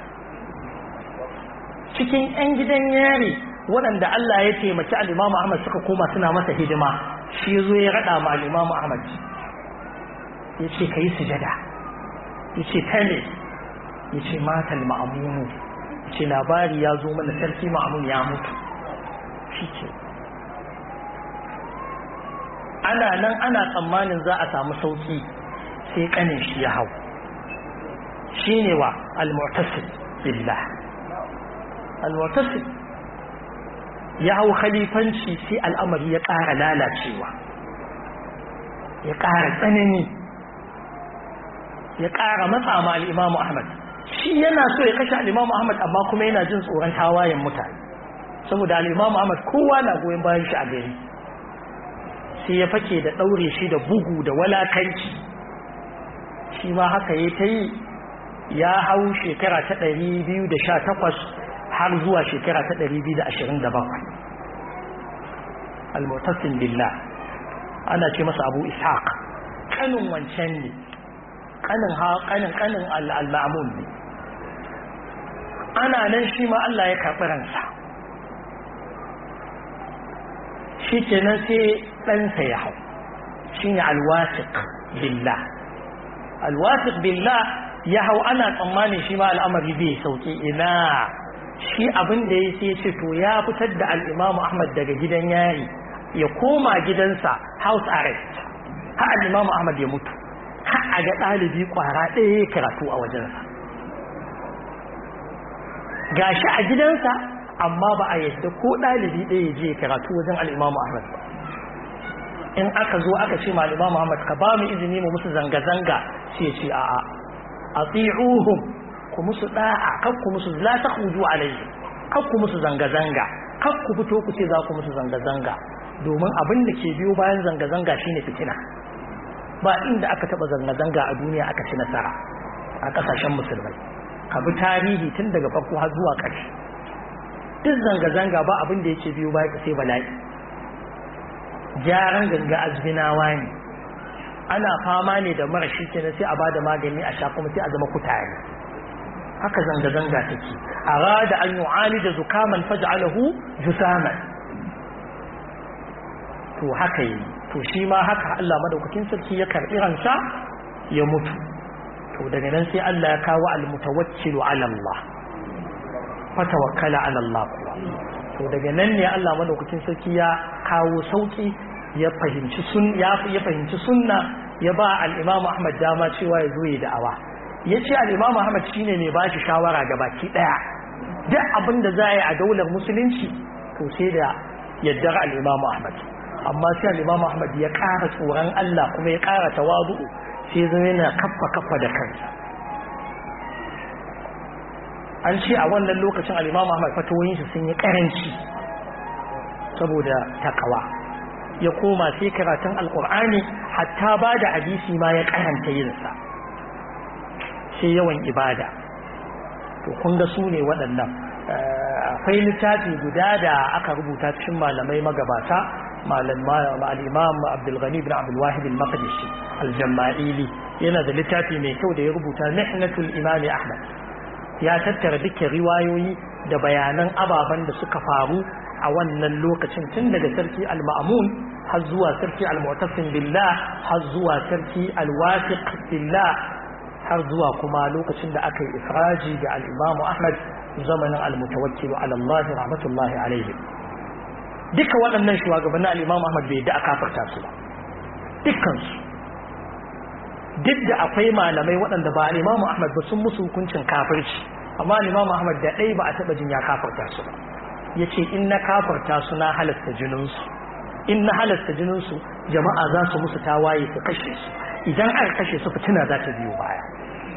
Cikin 'yan gidan yari waɗanda Allah ya taimaki al-Imam Ahmad suka koma suna masa hidima, shi zo ya raɗa ma al-Imam Ahmad ya ce ka yi sujada, ya ce ta ne, ya ce mata al-Ma'mun, ya ce labari ya zo mana sarki Ma'mun ya mutu. Shi ce ana nan ana tsammanin za a samu sauki sai kanin shi ya hau, shi ne wa al-Mu'tasim billah. Al-Mu'tasim ya hau khalifanci sai al'amari ya ƙara lalacewa, ya ƙara tsanani, ya ƙara matsa ma al-Imam Ahmad. Shi yana so ya kashe al-Imam Ahmad amma kuma yana jin tsoron tawayen mutane, saboda al-Imam Ahmad kowa na goyon bayan shi a gari. Sai ya fake da ɗaure shi da bugu da walakanci. Shi ma haka ya ta yi, ya hau shekara ta 218 har zuwa shekara ta 227. Al-Mu'tasim billah ana ce masa Abu Ishaq, kanin wancan ne, kanin al-Ma'mun ne. Ana nan shi ma Allah ya karɓi ransa. Shi kenan sai ɗansa ya hau, shi ne Al-Wasiq billah. Al-Wasiq billah ya hau, ana tsammanin shi ma al'amari bai sauki. Ina shi abin da ya ce to ya fitar da al-Imam Ahmad daga gidan yari ya koma gidansa, house arrest, har al-Imam Ahmad ya mutu, har a ga ɗalibi ƙwara ɗaya karatu a wajensa. Gashi a gidansa amma ba a yadda ko ɗalibi ɗaya ya je karatu wajen al-Imam Ahmad ba. In aka zo aka ce ma al-Imam Ahmad ka ba mu izini mu musu zanga-zanga, sai ya ce a'a, ati'uhum, ku musu da'a, kar ku musu, la takhruju alayhi, kar ku musu zanga-zanga, kar ku fito ku ce za ku musu zanga-zanga, domin abin da ke biyo bayan zanga-zanga shine fitina. Ba inda aka taba zanga-zanga a duniya aka ci nasara a kasashen musulmai. Ka bi tarihi tun daga farko har zuwa ƙarshe. Duk zanga-zanga ba abin da yake biyo baya sai bala'i. Gyaran ganga azbinawa ne, ana fama ne da mara shi kenan sai a bada magani a sha kuma sai a zama kutare. Haka zanga-zanga take. Arada an yu'alija zukaman faj'alahu jusaman. To haka yi, to shi ma haka Allah madaukakin sarki ya karbi ransa ya mutu. To daga nan sai Allah ya kawo al-mutawakkilu ala Allah, fatawakkala ala Allah kuwa. To daga nan ne Allah madaukakin sarki ya kawo sauki, ya fahimci sunna, ya ba al-Imam Ahmad dama cewa ya zo ya da'awa. Yace al-Imam Ahmad shine mai bashi shawara ga baki daya. Duk abin da za a yi a daular musulunci to sai da yaddar al-Imam Ahmad. Amma sai al-Imam Ahmad ya ƙara tsoron Allah kuma ya ƙara tawadu'u, sai zama yana kaffa da kansa. An ce a wannan lokacin al-Imam Ahmad fatawoyinsa sun yi karanci saboda takawa. Ya koma sai karatun Al-Qur'ani, hatta ba da hadisi ma ya karanta yinsa. Sai yawan ibada. To kun ga su ne waɗannan. Akwai littafi guda da aka rubuta cikin malamai magabata, al-Imam Abdul Ghani ibn Abdul Wahid al-Maqdisi al-Jamma'ili, yana da littafi mai kyau da ya rubuta Mihnatul Imam Ahmad. Ya tattara dukkan riwayoyi da bayanan ababen da suka faru a wannan lokacin, tun daga sarki al-Ma'mun har zuwa sarki al-Mu'tasim billah, har zuwa sarki al-Wasiq billah, har zuwa kuma lokacin da aka yi ifraji ga al-Imam Ahmad zamanin al-Mutawakkil ala Allah rahmatullahi alaihi. Duka waɗannan shugabannin al-Imam Ahmad bai da aka farta su ba, dukkansu. Duk da akwai malamai waɗanda ba al-Imam Ahmad ba sun musu hukuncin kafirci, amma al-Imam Ahmad da ɗaya ba a taɓa jin ya kafarta su ba. Yace in na kafarta su na halasta jininsu, in na halasta jininsu jama'a za su musu tawaye su kashe su, idan aka kashe su fitina za ta biyo baya.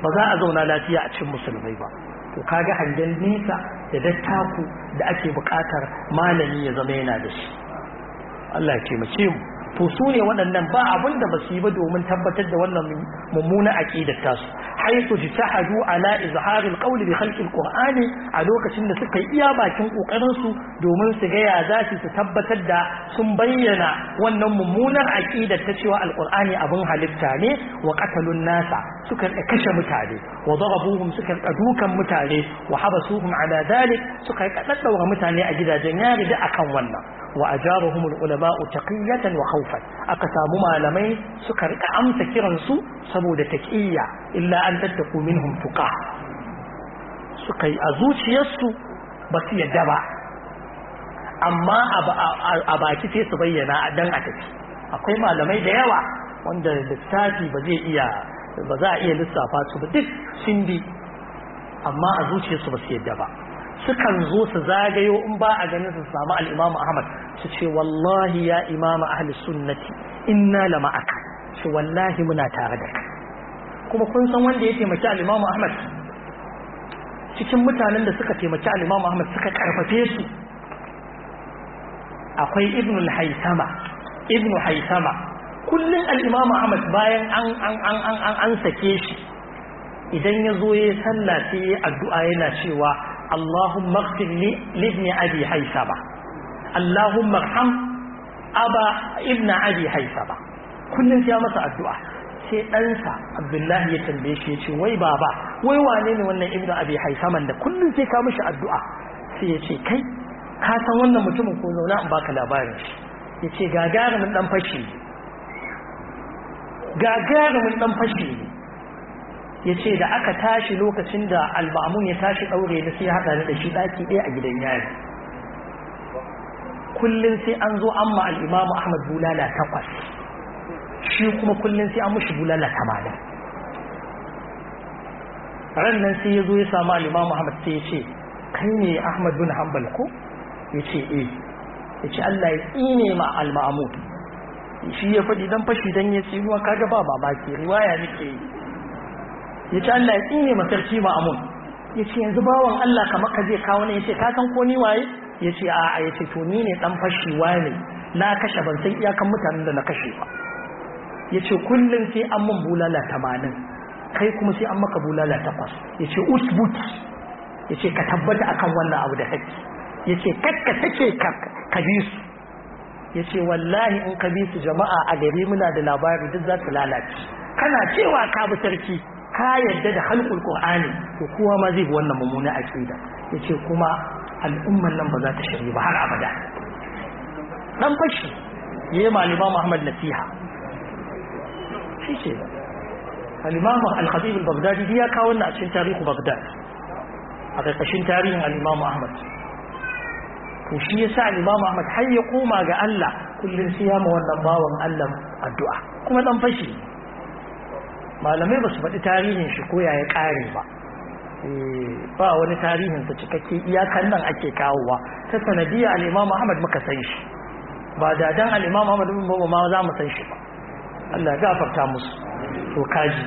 ba za a zauna lafiya a cikin musulmai ba. To kaga hangen nesa da dattaku da ake buƙatar malami ya zama yana da shi. Allah ya taimake mu. To su ne waɗannan ba abin da ba su yi ba domin tabbatar da wannan mummuna aqidar tasu. Haythu jitahadu ala izhar alqawl bi khalq alquran, a lokacin da suka yi iya bakin kokarin su domin su ga ya za su tabbatar da sun bayyana wannan mummunar aqidar ta cewa alqur'ani abin halitta ne, wa qatalun nasa suka kashe mutane, wa darabuhum suka dukan mutane, wa habasuhum ala dhalik suka daddaura mutane a gidajen yari da akan wannan. wa ajarahum al-ulama'u taqiyatan wa khawfan, aka samu malamai suka rika amsa kiran su saboda taqiyya, illa an tattaku minhum tuqa, suka yi a zuciyarsu ba su yadda ba, amma a baki sai su bayyana dan a tafi. Akwai malamai da yawa wanda littafi ba za a iya lissafa su ba, duk sun bi, amma a zuciyarsu ba su yadda ba. Sukan zo su zagayo in ba a ganin su samu al-Imam Ahmad su ce wallahi ya imama ahli sunnati inna la ma'aka, shi wallahi muna tare da kai. Kuma kun san wanda ya taimaki al-Imam Ahmad cikin mutanen da suka taimaki al-Imam Ahmad suka karfafe su akwai Ibn Haythama. Kullun al-Imam Ahmad bayan an sake shi, idan ya zo ya sallah sai ya addu'a yana cewa اللهم اغفر لابن أبي حيثمة، اللهم ارحم أبا ابن أبي حيثمة. كل يا مسا الدعاء sai ɗansa Abdullahi ya tambaye shi ya ce wai baba, wai wane ne wannan ibnu abi haisaman da kullum sai ka mishi addu'a? Sai ya ce kai ka san wannan mutumin ko zauna in baka labarin shi. Ya ce gagarumin dan fashi ne. Ya ce da aka tashi lokacin da al-Ma'mun ya tashi daure da sai ya hada da shi daki ɗaya a gidan yari. Kullun sai an zo amma al-Imam Ahmad bulala 8, shi kuma kullun sai an mushi bulala 80. Ran nan sai ya zo ya samu al-Imam Ahmad sai ya ce kai ne Ahmad bin Hanbal ko? Ya ce eh. Ya ce Allah ya tsine ma al-Ma'mun. Shi ya faɗi dan fashi dan ya tsinuwa, kaga ba mamaki riwaya nake yi. Ya ce Allah ya tsine masarki Ma'mun. Ya ce yanzu bawan Allah kamar ka zai kawo ne, ya ce ka san ko ni waye? Ya ce a'a. Ya ce to ni ne dan fashewa ne, na kashe ban san iyakan mutanen da na kashe ba. Ya ce kullum sai an mun bulala 80, kai kuma sai an maka bulala 8. Ya ce usbut, ya ce ka tabbata akan wannan abu da kake. Ya ce kakka take ka bi su. Ya ce wallahi in ka bi su jama'a a gari muna da labari duk za su lalace. Kana cewa ka bi sarki, ka yadda da halqul qur'ani, to kowa ma zai bi wannan mummuna aqida. Yace kuma al'umman nan ba za ta shirye ba har abada. Dan fashi yayi malima Muhammad nasiha. Shi ce al-Imam al-Khatib al-Baghdadi ya kawo wannan a cikin tarihi Baghdad, a ƙarƙashin tarihin al-Imam Ahmad. To shi yasa al-Imam Ahmad har ya koma ga Allah kullun sai ya ma wannan bawan Allah addu'a. Kuma dan fashi malamai ba su faɗi tarihin shi ko ya ƙare ba, ba wani tarihin sa cikakke, iyakan nan ake kawowa. Ta sanadiyya al-Imam Ahmad muka san shi, ba da dan al-Imam Ahmad bin Baba ma za mu san shi ba. Allah gafarta musu. To kaji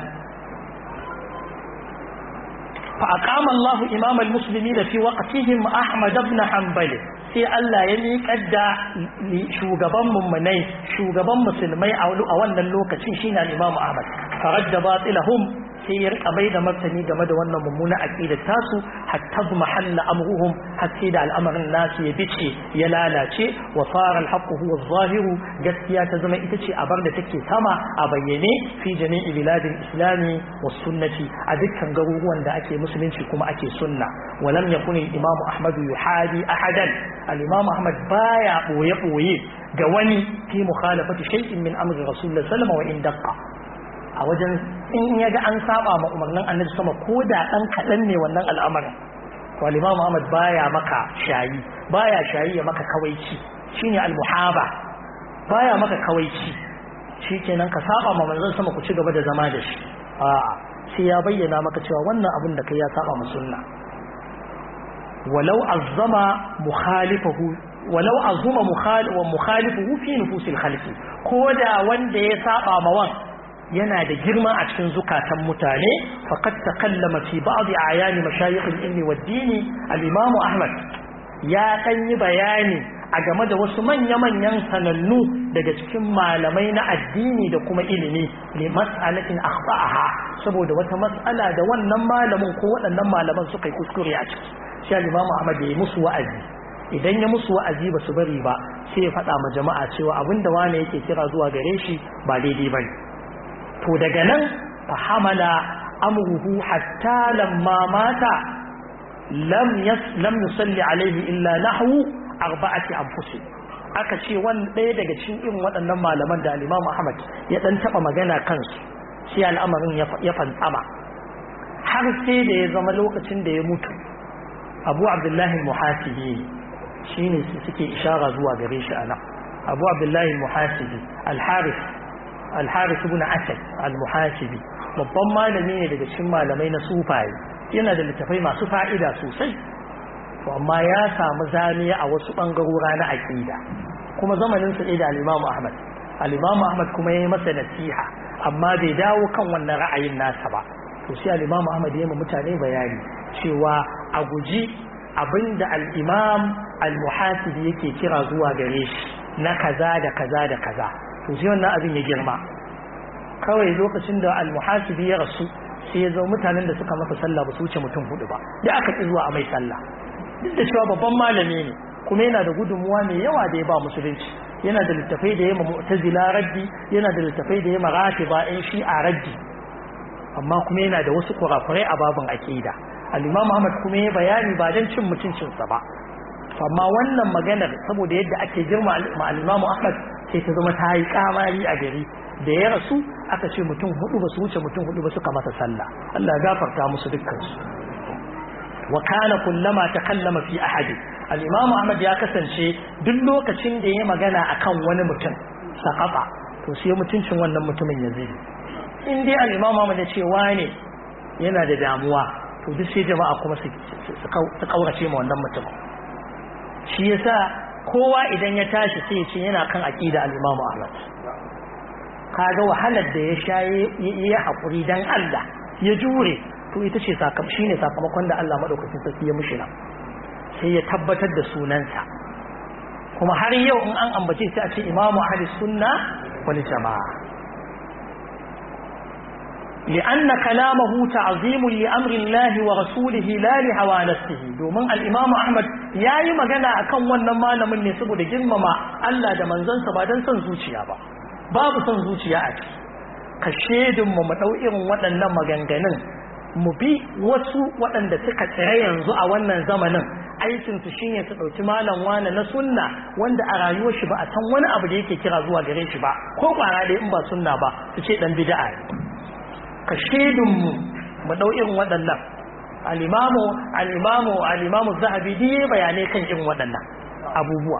fa aqama Allah imam al-muslimin fi waqtihim Ahmad ibn Hanbal, sai Allah ya miƙar da shugaban mummunai, shugaban musulmai a wannan lokacin shine al-Imam Ahmad. faradda batilahum, sai ya rika bai da martani game da wannan mummuna aqidar tasu, hatta mahalla amruhum, hatta da al'amarin nasu ya bice ya lalace, wa fara al-haqqu huwa adh-dhahiru, gaskiya ta zama ita ce abar da take sama a bayyane fi jami'i biladil islami was sunnati, a dukkan garuruwan da ake musulunci kuma ake sunna. wa lam yakun al-imam ahmad yuhadi ahadan, al-imam ahmad baya boye ga wani fi mukhalafati shay'in min amri rasulullah sallallahu alaihi wasallam wa in daqqa, a wajen in ya ga an saba ma umarnin annabi sama ko da dan kadan ne wannan al'amarin, to al-Imam Muhammad baya maka shayi, baya shayi ya maka kawaici, shine al-muhaba, baya maka kawaici shikenan ka saba ma manzon sama ku ci gaba da zama da shi. A'a, sai ya bayyana maka cewa wannan abin da kai ya saba ma sunna. walau azama mukhalifahu walau azuma mukhalifuhu fi nufusil khalqi, ko da wanda ya saba ma wan yana da girma a cikin zukatan mutane faqad takallama fi ba'd a'yan mashayikh al-ilm wad-din al-imam Ahmad ya dan yi bayani a game da wasu manya-manyan sanannu daga cikin malamai na addini da kuma ilimi li mas'alatin akhta'aha saboda wata mas'ala da wannan malamin ko waɗannan malaman suka yi kuskure a ciki sai al-imam Ahmad ya yi musu wa'azi idan ya musu wa'azi ba su bari ba sai ya faɗa ma jama'a cewa abinda wani yake kira zuwa gare shi ba daidai bane to daga nan fa hamala amruhu hatta lamma mata lam yusalli alaihi illa nahwu arba'ati anfusi aka ce ɗaya daga cikin irin waɗannan malaman da al-Imam Ahmad ya dan taba magana kansu sai al'amarin ya fantsama har sai da ya zama lokacin da ya mutu Abu Abdullah al-Muhasibi shine suke ishara zuwa gare shi anan Abu Abdullah al-Muhasibi al-Harith ibn Asad al-Muhasibi babban malami ne daga cikin malamai na sufaye yana da littafai masu fa'ida sosai to amma ya samu zaniya a wasu bangarora na aqida kuma zamanin sa da al-Imam Ahmad al-Imam Ahmad kuma yayi masa nasiha amma bai dawo kan wannan ra'ayin nasa ba to sai al-Imam Ahmad ya yi mutane bayani cewa a guji abinda al-Imam al-Muhasibi yake kira zuwa gare shi na kaza da kaza da kaza to sai wannan abin ya girma kawai lokacin da al-Muhasibi ya rasu sai ya zo mutanen da suka masa sallah ba su wuce mutum hudu ba da aka ki zuwa a mai sallah duk da cewa babban malami ne kuma yana da gudunmuwa mai yawa da ya ba musulunci yana da littafai da ya ma mu'tazila raddi yana da littafai da ya ma ratiba in shi'a raddi amma kuma yana da wasu kurakurai a babin aqida al-Imam Ahmad kuma ya bayani ba dan cin mutuncinsa ba amma wannan maganar saboda yadda ake girma al-Imam Ahmad sai ta zama ta yi kamari a gari da ya rasu aka ce mutum hudu ba su wuce mutum hudu ba suka masa sallah Allah ya gafarta musu dukkan su wa kana kullama takallama fi ahadi al-Imam Ahmad ya kasance duk lokacin da ya magana akan wani mutum saqata to sai mutuncin wannan mutumin ya zai in dai al-Imam Ahmad ya ce wane yana da damuwa to duk sai jama'a kuma su kaurace ma wannan mutum shi yasa kowa idan ya tashi sai ya ce yana kan aqida al-Imam Ahmad kaga wahalar da ya shaye ya hakuri dan Allah ya jure to ita ce shine sakamakon da Allah madaukakin sarki ya mishi nan sai ya tabbatar da sunansa kuma har yau in an ambace sai a ce Imam Ahlus Sunna wal Jamaa لأن كلامه تعظيم لأمر الله ورسوله لا لهوى نفسه domin al-Imam Ahmad yayi magana akan wannan malamin ne saboda girmama Allah da manzansa ba dan son zuciya ba babu son zuciya a ciki ka shedin mu dau irin waɗannan maganganun mu bi wasu waɗanda suka tsire yanzu a wannan zamanin aikin su shine su dauki malam wani na sunna wanda a rayuwar shi ba a san wani abu da yake kira zuwa gare shi ba ko kwara dai in ba sunna ba su ce dan bid'a ka shedinmu mu dau irin waɗannan al-imamu zahabi diye bayanai kan irin waɗannan abubuwa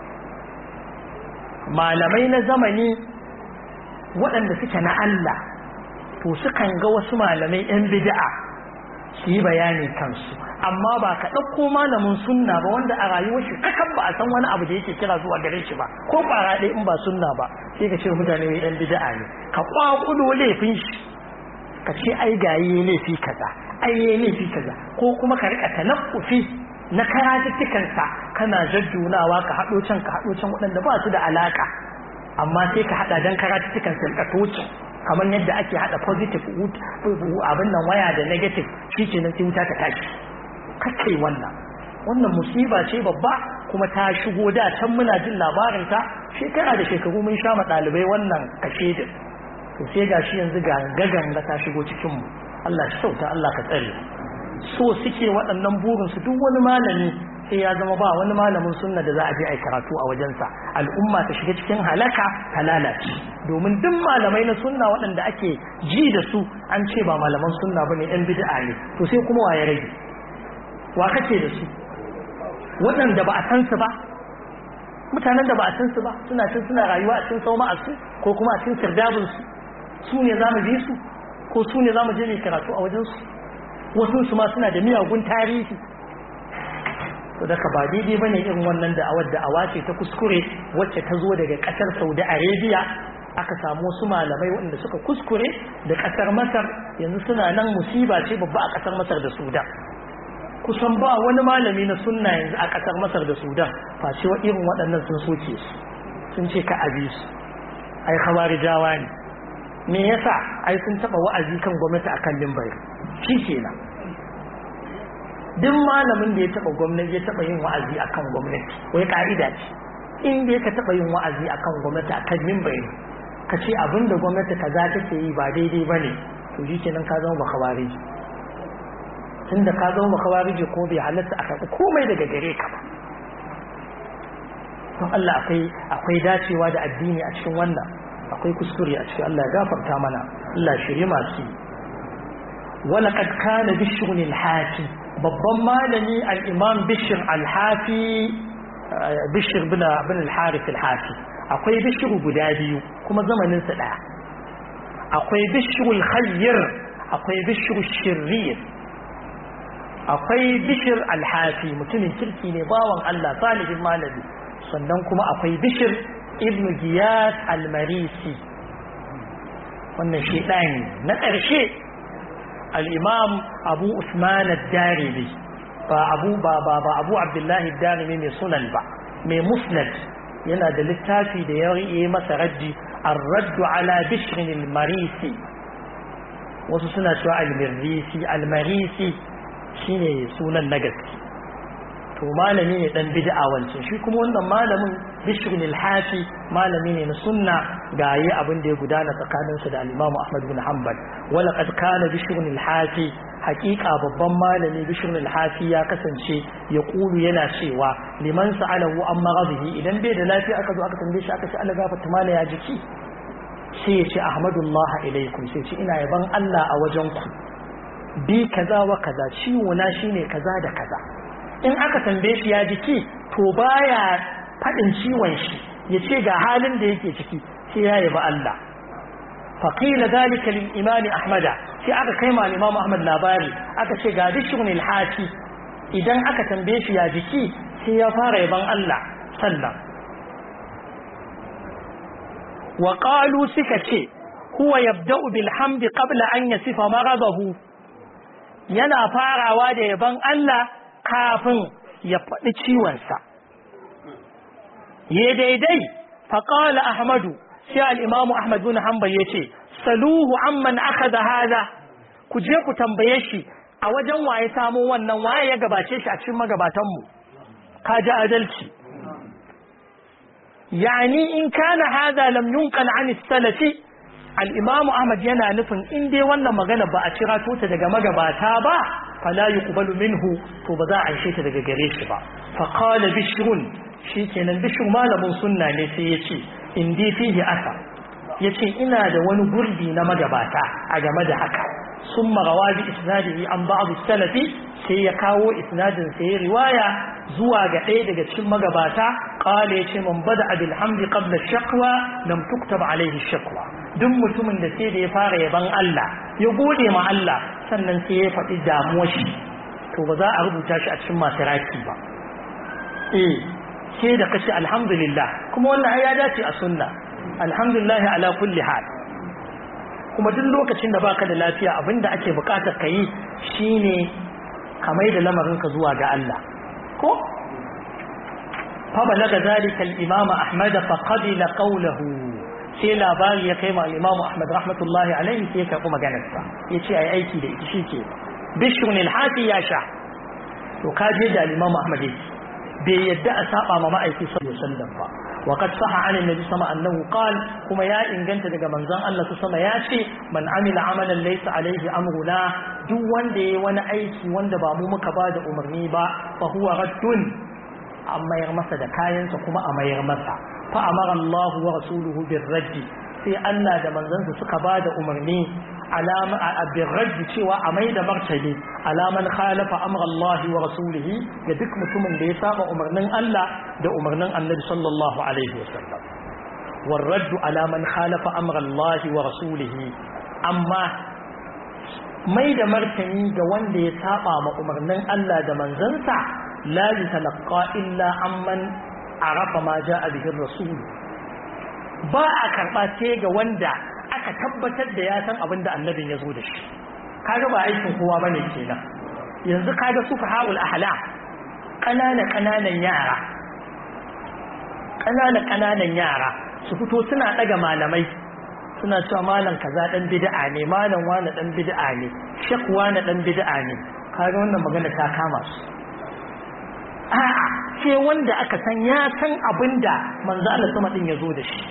malamai na zamani waɗanda suke na Allah to sukan ga wasu malamai yan bid'a su yi bayani kansu amma ba ka ɗauko malamin sunna ba wanda a rayuwar shi kakan ba a san wani abu da yake kira zuwa gare shi ba ko ƙwara ɗaya in ba sunna ba sai ka ce mutane wai yan bid'a ne ka kwakulo laifin shi ka ce ai gaye laifi kaza ai yayi laifi kaza ko kuma ka rika tanaffufi na karatuttukan sa kana jajjunawa ka hado can waɗanda ba su da alaka amma sai ka hada dan karatuttukan sa ka toce kamar yadda ake hada positive abin nan waya da negative shikenan sai wuta ta tashi kakai wannan musiba ce babba kuma ta shigo da can muna jin labarin ta shekara da shekaru mun sha ma dalibai wannan kashedin to sai gashi yanzu ganga ta shigo cikin mu Allah shi sauta Allah ka tsare so suke waɗannan burin su duk wani malami sai ya zama ba wani malamin sunna da za a je a karatu a wajensa al'umma ta shiga cikin halaka ta lalace domin duk malamai na sunna waɗanda ake ji da su an ce ba malaman sunna bane yan bid'a ne to sai kuma waye rage wa kake da su waɗanda ba a san su ba mutanen da ba a san su ba suna rayuwa a cikin sauma a su ko kuma a cikin sirdabin su ne za mu bi su ko su ne za mu je mai karatu a wajensu wasu su ma suna da miyagun tarihi to daga ba daidai bane irin wannan da'awa ce ta kuskure wacce ta zo daga kasar Saudi Arabia aka samu wasu malamai waɗanda suka kuskure da ƙasar Masar yanzu suna nan musiba ce babba a ƙasar Masar da Sudan kusan ba wani malami na sunna yanzu a ƙasar Masar da Sudan face wa irin waɗannan sun soke su sun ce ka abi su ai khawarijawa ne me yasa ai sun taba wa'azi kan gwamnati akan minbari shikenan duk malamin da ya taba gwamnati ya taba yin wa'azi akan gwamnati wai ka'ida ce in dai ka taba yin wa'azi akan gwamnati akan minbari ka ce abinda gwamnati kaza take yi ba daidai bane to shikenan ka zama khawariji tunda ka zama khawariji ko bai halatta aka komai daga gare ka ba don Allah akwai dacewa da addini a cikin wannan akwai kuskure a cikin Allah ya gafarta mana Allah shirye masu wala kad kana bishr al-hafi babban malami al-imam bishr al-hafi bishr bin al-harith al-hafi akwai bishr guda biyu kuma zamanin sa daya akwai bishr al-khayr akwai bishr al-shirrir akwai bishr al-hafi mutumin kirki ne bawan Allah salihin malami sannan kuma akwai bishr ibn Giyas al-Marisi wannan shi ɗani na ƙarshe al-imam Abu Usman ad-Darimi ba Abu Abdullahi ad-Darimi mai sunan ba mai musnad yana da littafi da ya yi masa raddi ar-radd ala bishr al-Marisi wasu suna cewa al-Marisi shine sunan na gaske to malami ne dan bid'a wancan shi kuma wannan malamin Bishr al-Hafi malami ne na sunna ga yi abin da ya gudana tsakaninsa da al-Imam Ahmad bin Hanbal wala qad kana Bishr al-Hafi haqiqa babban malami Bishr al-Hafi ya kasance ya kulu yana cewa liman sa'alahu an maghadihi idan bai da lafiya aka zo aka tambaye shi aka ce Allah gafarta mala ya jiki sai ya ce ahmadullah ilaikum sai ce ina yaban Allah a wajen ku bi kaza wa kaza ciwo na shine kaza da kaza in aka tambaye shi ya jiki to baya fadin ciwon shi yace ga halin da yake ciki sai ya yaba Allah faqila dalika lil imam ahmad sai aka kai ma imam ahmad labari aka ce ga Bishr al-Hafi idan aka tambaye shi ya jiki sai ya fara yaban Allah sallam wa qalu suka ce huwa yabda'u bil hamdi qabla an yasifa maradahu yana farawa da yaban Allah kafin ya faɗi ciwonsa ya daidai faƙala ahmadu sai al'imamu ahmadu na hanbal ya ce saluhu amman aka da hada ku je ku tambaye shi a wajen waye samu wannan waye ya gabace shi a cikin magabatanmu ka ji adalci yani in kana hada lam yunqal an salafi al'imamu ahmad yana nufin in dai wannan magana ba a cira ta daga magabata ba fala yuqbalu minhu to ba za a aishe ta daga gare shi ba fa qala bishrun shikenan bishr malamin sunna ne sai yace indi fihi asa yace ina da wani gurbi na magabata a game da haka summa rawabi isnadihi an ba'd salafi sai ya kawo isnadin sai riwaya zuwa ga ɗaya daga cikin magabata qala yace man bada bil hamdi qabla shaqwa lam tuktab alayhi shaqwa duk mutumin da sai da ya fara yaban Allah ya gode ma Allah sannan sai ya faɗi damuwar shi to ba za a rubuta shi a cikin masu raki ba sai da kace alhamdulillah kuma wannan ya dace a sunna alhamdulillah ala kulli hal kuma duk lokacin da baka da lafiya abinda ake bukatar kai shine ka mai da lamarin ka zuwa ga Allah ko fa balaga zalika al-imam Ahmad fa qabila qawluhu sai labari ya kai ma al-imam Ahmad rahmatullahi alaihi sai ya karɓi maganarsa yace ai aiki da ita shike Bishr al-Hafi ya sha to kaje da al-imam Ahmad bai yadda a saba ma ma'aiki sallallahu alaihi wasallam ba wa qad saha an annabi sama annahu qala kuma ya inganta daga manzon Allah sama ya ce man amila amalan laysa alaihi amruna duk wanda yayi wani aiki wanda ba mu muka ba da umarni ba fa huwa raddun amma yar masa da kayansa kuma a mayar masa fa amara Allah wa rasuluhu bir raddi sai Allah da manzansa suka ba da umarni alama bir raddi cewa a mai da martani alaman khalafa amra Allah wa rasulihi ga duk mutumin da ya saba umarnin Allah da umarnin Annabi sallallahu alaihi wasallam war raddu alaman khalafa amra Allah wa rasulihi amma mai da martani ga wanda ya saba ma umarnin Allah da manzansa la yatalaqqa illa amman arafa ma jaa bihi ar-rasul ba a karɓa sai ga wanda aka tabbatar da ya san abin da annabin ya zo da shi. Kaga ba aikin kowa bane kenan. Yanzu kaga su fahaul ahla ƙananan yara su fito suna daga malamai suna cewa malam kaza dan bid'a ne, malam wani dan bid'a ne, shek wani dan bid'a ne. Kaga wannan magana ta kama su. A'a, sai wanda aka san ya san abinda manzo Allah sama din ya zo da shi.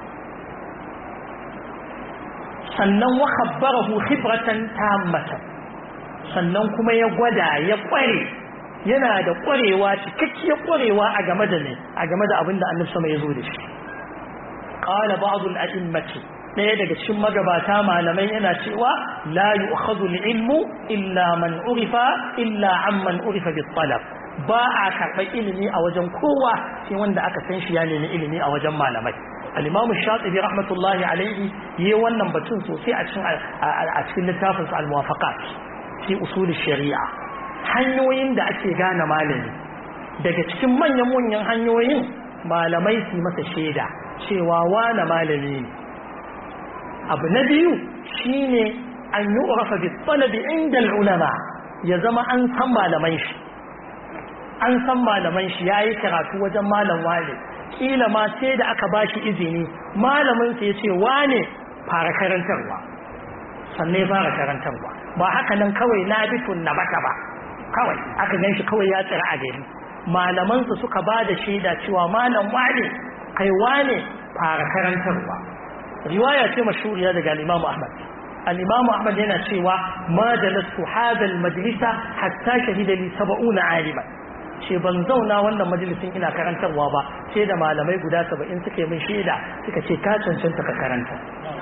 Sannan wa khabbarahu khibratan tammatan, sannan kuma ya gwada ya kware, yana da kwarewa, cikakkiyar kwarewa a game da ne, a game da abinda Annabi sama ya zo da shi. Qala ba'd al-a'immati, ɗaya daga cikin magabata malamai yana cewa la yu'khadhu al-ilmu illa man urifa illa amman urifa bit-talab. Ba a karɓar ilimi a wajen kowa sai wanda aka san shi ya nemi ilimi a wajen malamai. Al-Imam Shatibi rahmatullahi alaihi yayi wannan batun sosai a cikin littafin sa al-Muwafaqat fi usul shari'a. Hanyoyin da ake gane malami, daga cikin manyan hanyoyin malamai su masa shaida cewa wani malami ne. Abu na biyu shine an yu'rafa bit-talab 'inda al-ulama, ya zama an san malaman shi. An san malaman shi yayi karatu wajen malam wale, kila ma sai da aka bashi izini malamin sa yace wane fara karantarwa, sannan fara karantarwa. Ba haka nan kawai na bitun na baka ba, kawai aka ganshi kawai ya tsira a gari. Malaman sa suka bada shaida cewa malam wale kai wane fara karantarwa. Riwaya ce mashhuriya daga Imam Ahmad. Al-Imam Ahmad yana cewa ma jalastu hadha al-majlisa hatta shahida li 70 aliman. Ce ban zauna wannan majalisin ina karantarwa ba sai da malamai guda 70 suka yi min shaida suka ce ka cancanta ka karanta.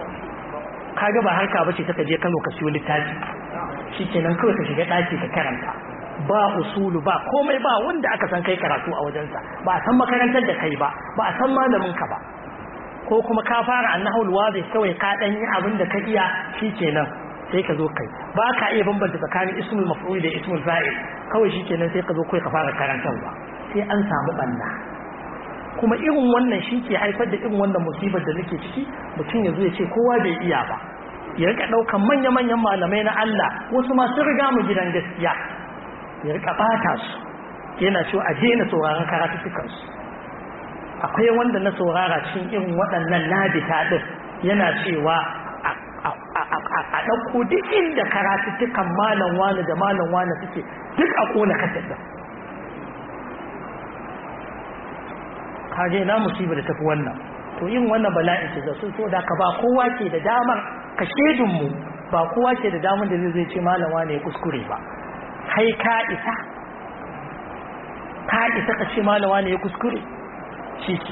Kaga ba harka bace ta je Kano ka siyo littafi shikenan kawai ka shiga daki ka karanta, ba usulu ba komai, ba wanda aka san kai karatu a wajensa, ba a san makarantar da kai ba, ba a san malamin ka ba, ko kuma ka fara annahul wadih kawai ka dan yi abin da ka iya shikenan sai ka zo kai, ba ka iya bambanta tsakanin ismul maf'ul da ismul fa'il, kawai shikenan sai ka zo kai ka fara karantarwa, sai an samu banna. Kuma irin wannan shi ke haifar da irin wannan musibar da nake ciki, mutum ya zo ya ce kowa bai iya ba, ya rika daukan manya-manyan malamai na Allah, wasu ma sun riga mu gidan gaskiya, ya rika bata su, yana cewa a daina sauraron karatukan su. Akwai wanda na saurara cikin irin waɗannan nabita din yana cewa a ɗauko duk inda karatuttukan malam wani da malam wani suke duk a kona kasar da. Kage na musibar da tafi wannan. To yin wannan bala'in ce da sun so da ka ba kowa ke da damar ka shedunmu, ba kowa ke da damar da zai ce malam wani ya kuskure ba. Kai ka isa ka ce malam wani ya kuskure shi ke.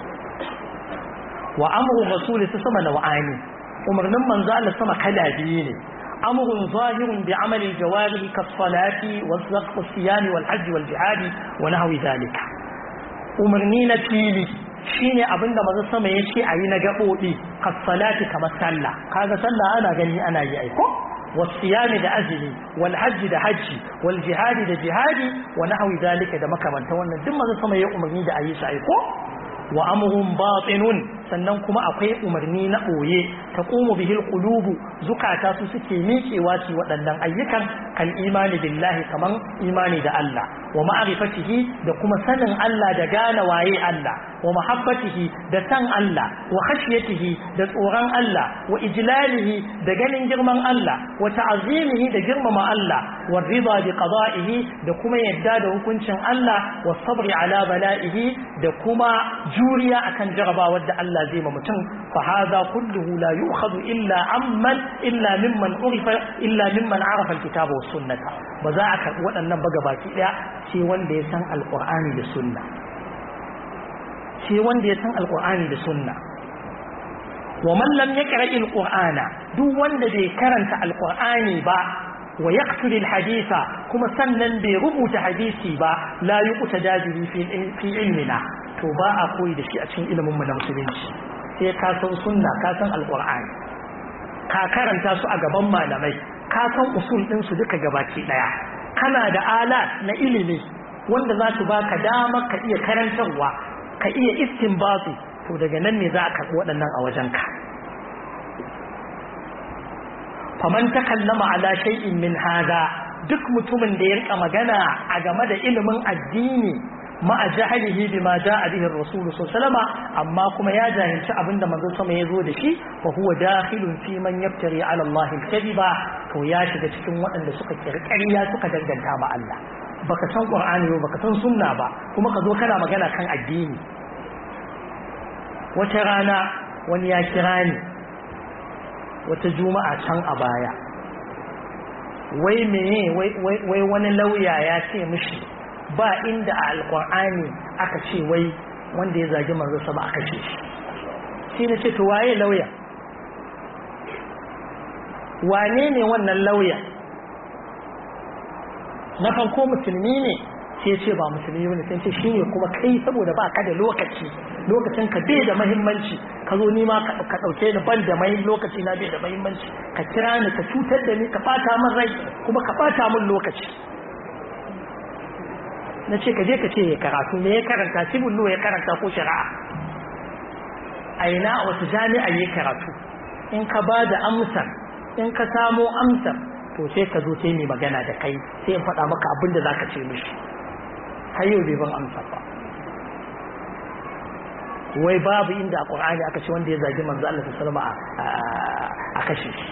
Wa amru rasul sama naw'ani, umarnin manzo Allah sama kala biyu ne. Amrun zahirun bi amali jawarihi kas salati was zakh was siyam wal hajj wal jihad wa nahwi zalika. Umarni na fili shine abinda manzo sama yace ayi na gabobi, kas salati kamar sallah, kaga sallah ana gani ana yi aiko, was siyam da azumi, wal hajj da haji, wal jihad da jihadi wa nahwi zalika da makamanta wannan duk manzo sama yayi umarni da ayi shi aiko. Wa amrun batinun, sannan kuma akwai umarni na boye, taqumu bihil qulubu, zukata su suke miƙewa ci waɗannan ayyukan, kal imani billahi, kaman imani da Allah, wa ma'rifatihi, da kuma sanin Allah da gane waye Allah, wa mahabbatihi, da san Allah, wa khashyatihi, da tsoron Allah, wa ijlalihi, da ganin girman Allah, wa ta'zimihi, da girmama Allah, wa ridha bi qada'ihi, da kuma yadda da hukuncin Allah, wa sabri ala bala'ihi, da kuma juriya akan jarabawar da Allah zai ma mutum. Fa hadha kulluhu la yu'khadhu illa mimman arafa alkitaba was sunnata. Ba za a karbi waɗannan ba gabaki daya sai wanda ya san alqur'ani da sunna, sai wanda ya san alqur'ani da sunna. Wa man lam yaqra alqur'ana, duk wanda bai karanta alqur'ani ba, wa yaqtul alhaditha, kuma sannan bai rubuta hadisi ba, la yuqtada bihi fi ilmina, to ba a koyi da shi a cikin ilimin mu na musulunci. Sai ka san sunna, ka san alqur'ani, ka karanta su a gaban malamai, ka san usul din su duka gabaki daya, kana da alat na ilimi wanda za su baka dama ka iya karantarwa, ka iya istinbati, to daga nan ne za a karɓi waɗannan a wajenka. faman takallama ala shay'in min hada, duk mutumin da ya rika magana a game da ilimin addini ma'a jahilihi bima ja'a bihi ar-rasul sallallahu amma kuma ya jahilci abinda manzon sama ya zo da shi, fa huwa dakhilun fi man yaftari ala Allah al-kadhiba, to ya shiga cikin waɗanda suka kirkariya suka danganta ma Allah. Baka san Qur'ani ba, baka san sunna ba, kuma ka zo kana magana kan addini. Wata rana wani ya kira ni wata juma'a can a baya, wai meye wai wani lauya ya ce mishi ba inda a alkur'ani aka ce wai wanda ya zagi manzo sama aka ce shi ne ce to waye lauya, wane ne wannan lauya? na farko musulmi ne, sai ce ba musulmi bane, sai ce shine kuma kai saboda ba ka da lokacin ka bai da muhimmanci, ka zo ni ma ka dauke ni ban da mai lokaci na bai da muhimmanci, ka kira ni ka cutar da ni ka bata min rai kuma ka bata min lokaci. na ce ka je ka ce ya karatu, me ya karanta, civil law ya karanta ko shari'a, a ina a wata jami'a ya karatu. In ka ba da amsar, in ka samo amsar, to sai ka zo sai mai magana da kai, sai in faɗa maka abin da za ka ce mishi. har yau bai ban amsa ba. Wai babu inda a Qur'ani aka ce wanda ya zagi manzo Allah sallallahu alaihi wasallam a kashe shi.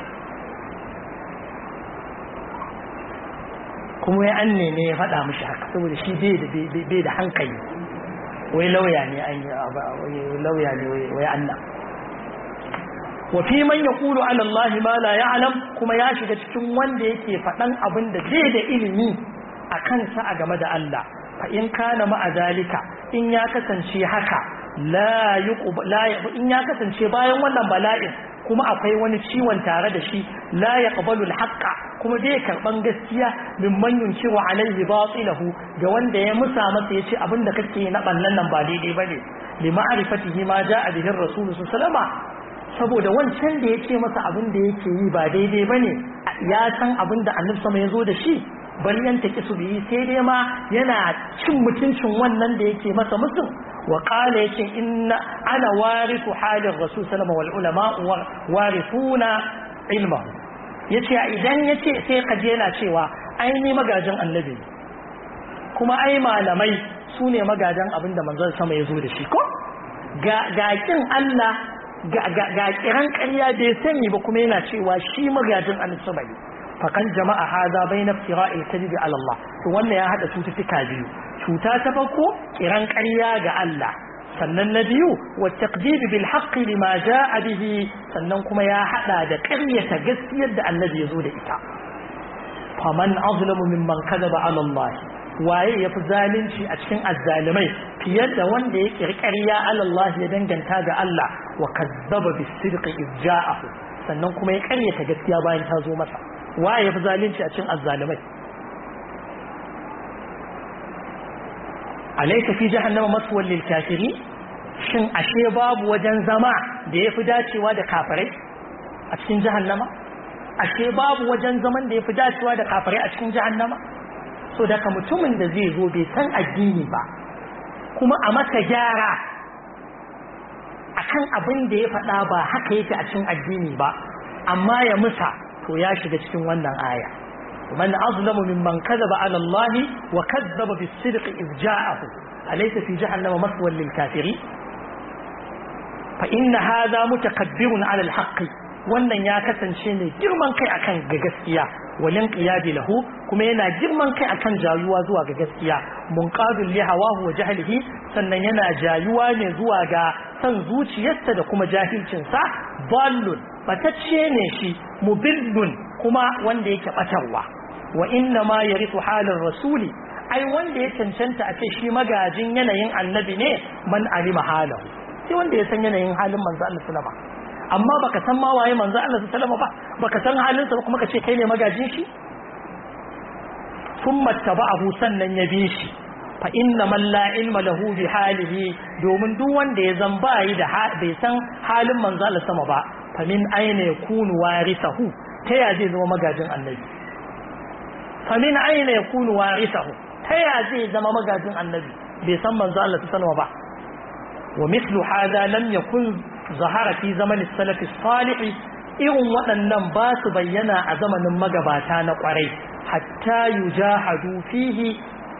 Kuma ya anne ne ya faɗa mishi haka saboda shi bai da hankali. Wai lauya ne lauya ne wai Allah. Wa fi man yaqulu ala Allah ma la ya'lam, kuma ya shiga cikin wanda yake faɗan abin da bai da ilimi a kansa a game da Allah. Fa in kana ma'a zalika, in ya kasance haka, in ya kasance bayan wannan bala'in kuma akwai wani ciwon tare da shi, la yaqbalu al-haqqa, kuma bai karban gaskiya mimman yunkiru alaihi batilahu, ga wanda ya musa masa yace abinda kake na ballan nan ba daidai bane, li ma'rifatihi ma ja'a bihi ar-rasul sallallahu alaihi, saboda wancan da yake masa abin da yake yi ba daidai bane, ya san abin da Annabi sama ya zo da shi, bal yantaki su bihi, sai dai ma yana cin mutuncin wannan da yake masa musu. Wa qala yace inna ana warithu halir rasul sallallahu alaihi, wal ulama warithuna ilmahu. Yace idan yace sai kaje yana cewa ai ni magajin Annabi, kuma ai malamai sune magajan abin da manzon sama ya zo da shi ko ga kin Allah ga kiran ƙarya bai sani ba, kuma yana cewa shi magajin Annabi ne. Fakan jama'a haza bayna iftira'il kadhibi ala Allah, to wannan ya hada cututtuka biyu. Cuta ta farko kiran ƙarya ga Allah, sannan na biyu wa taqdib bil haqqi lima jaa bihi, sannan kuma ya hada da ƙaryata gaskiyar da Annabi ya zo da ita. Faman azlamu mimman kadhaba ala Allah, waye yafi zalunci a cikin azzalimai fiye da wanda ya kirkariya ala Allah ya danganta ga Allah, wa kazzaba bis sidqi iz ja'ahu, sannan kuma ya ƙaryata gaskiya bayan ta zo masa. Waye yafi zalunci a cikin azzalimai? Alaysa fi jahannama maswal lil kafirin, shin ashe babu wajen zama da yafi dacewa da kafirai a cikin jahannama? Ashe babu wajen zaman da yafi dacewa da kafirai a cikin jahannama? So daga mutumin da zai zo bai san addini ba, kuma a maka gyara akan abin da ya faɗa ba haka yake a cikin addini ba, amma ya musa, to ya shiga cikin wannan aya. Man azlamu mimman kadhaba ala Allah wa kadzdzaba bis sidqi iz ja'ahu, alaysa fi jahannama maswal lil kafirin. Fa inna hadha mutakabbirun ala al haqq, wannan ya kasance ne girman kai akan ga gaskiya, walin qiyadi lahu, kuma yana girman kai akan jayuwa zuwa ga gaskiya, munqadul li hawahu wa jahlihi, sannan yana jayuwa ne zuwa ga san zuciyarsa da kuma jahilcinsa. Dallun, batacce ne shi, mubillun, kuma wanda yake batarwa. Wa inna ma yarithu halar rasuli, ai wanda ya cancanta a ce shi magajin yanayin Annabi ne, man alima halahu, sai wanda ya san yanayin halin manzo Allah sallama. Amma baka san ma waye manzo Allah sallama ba, baka san halin sa kuma ka ce kai ne magajin shi. Thumma taba'ahu, sannan ya bi shi. Fa inna man la ilma lahu bi halihi, domin duk wanda ya zan bai san halin manzo Allah sama ba, fa min aina yakunu warithahu, ta ya zai zama magajin Annabi? Fa min aina yakunu warithahu, ta ya zai zama magajin Annabi bai san manzo Allah sallallahu alaihi wasallam ba? wa mithlu hadha lam yakun zahara fi zaman as-salaf as-salih irin waɗannan ba su bayyana a zamanin magabata na ƙwarai hatta yujahadu fihi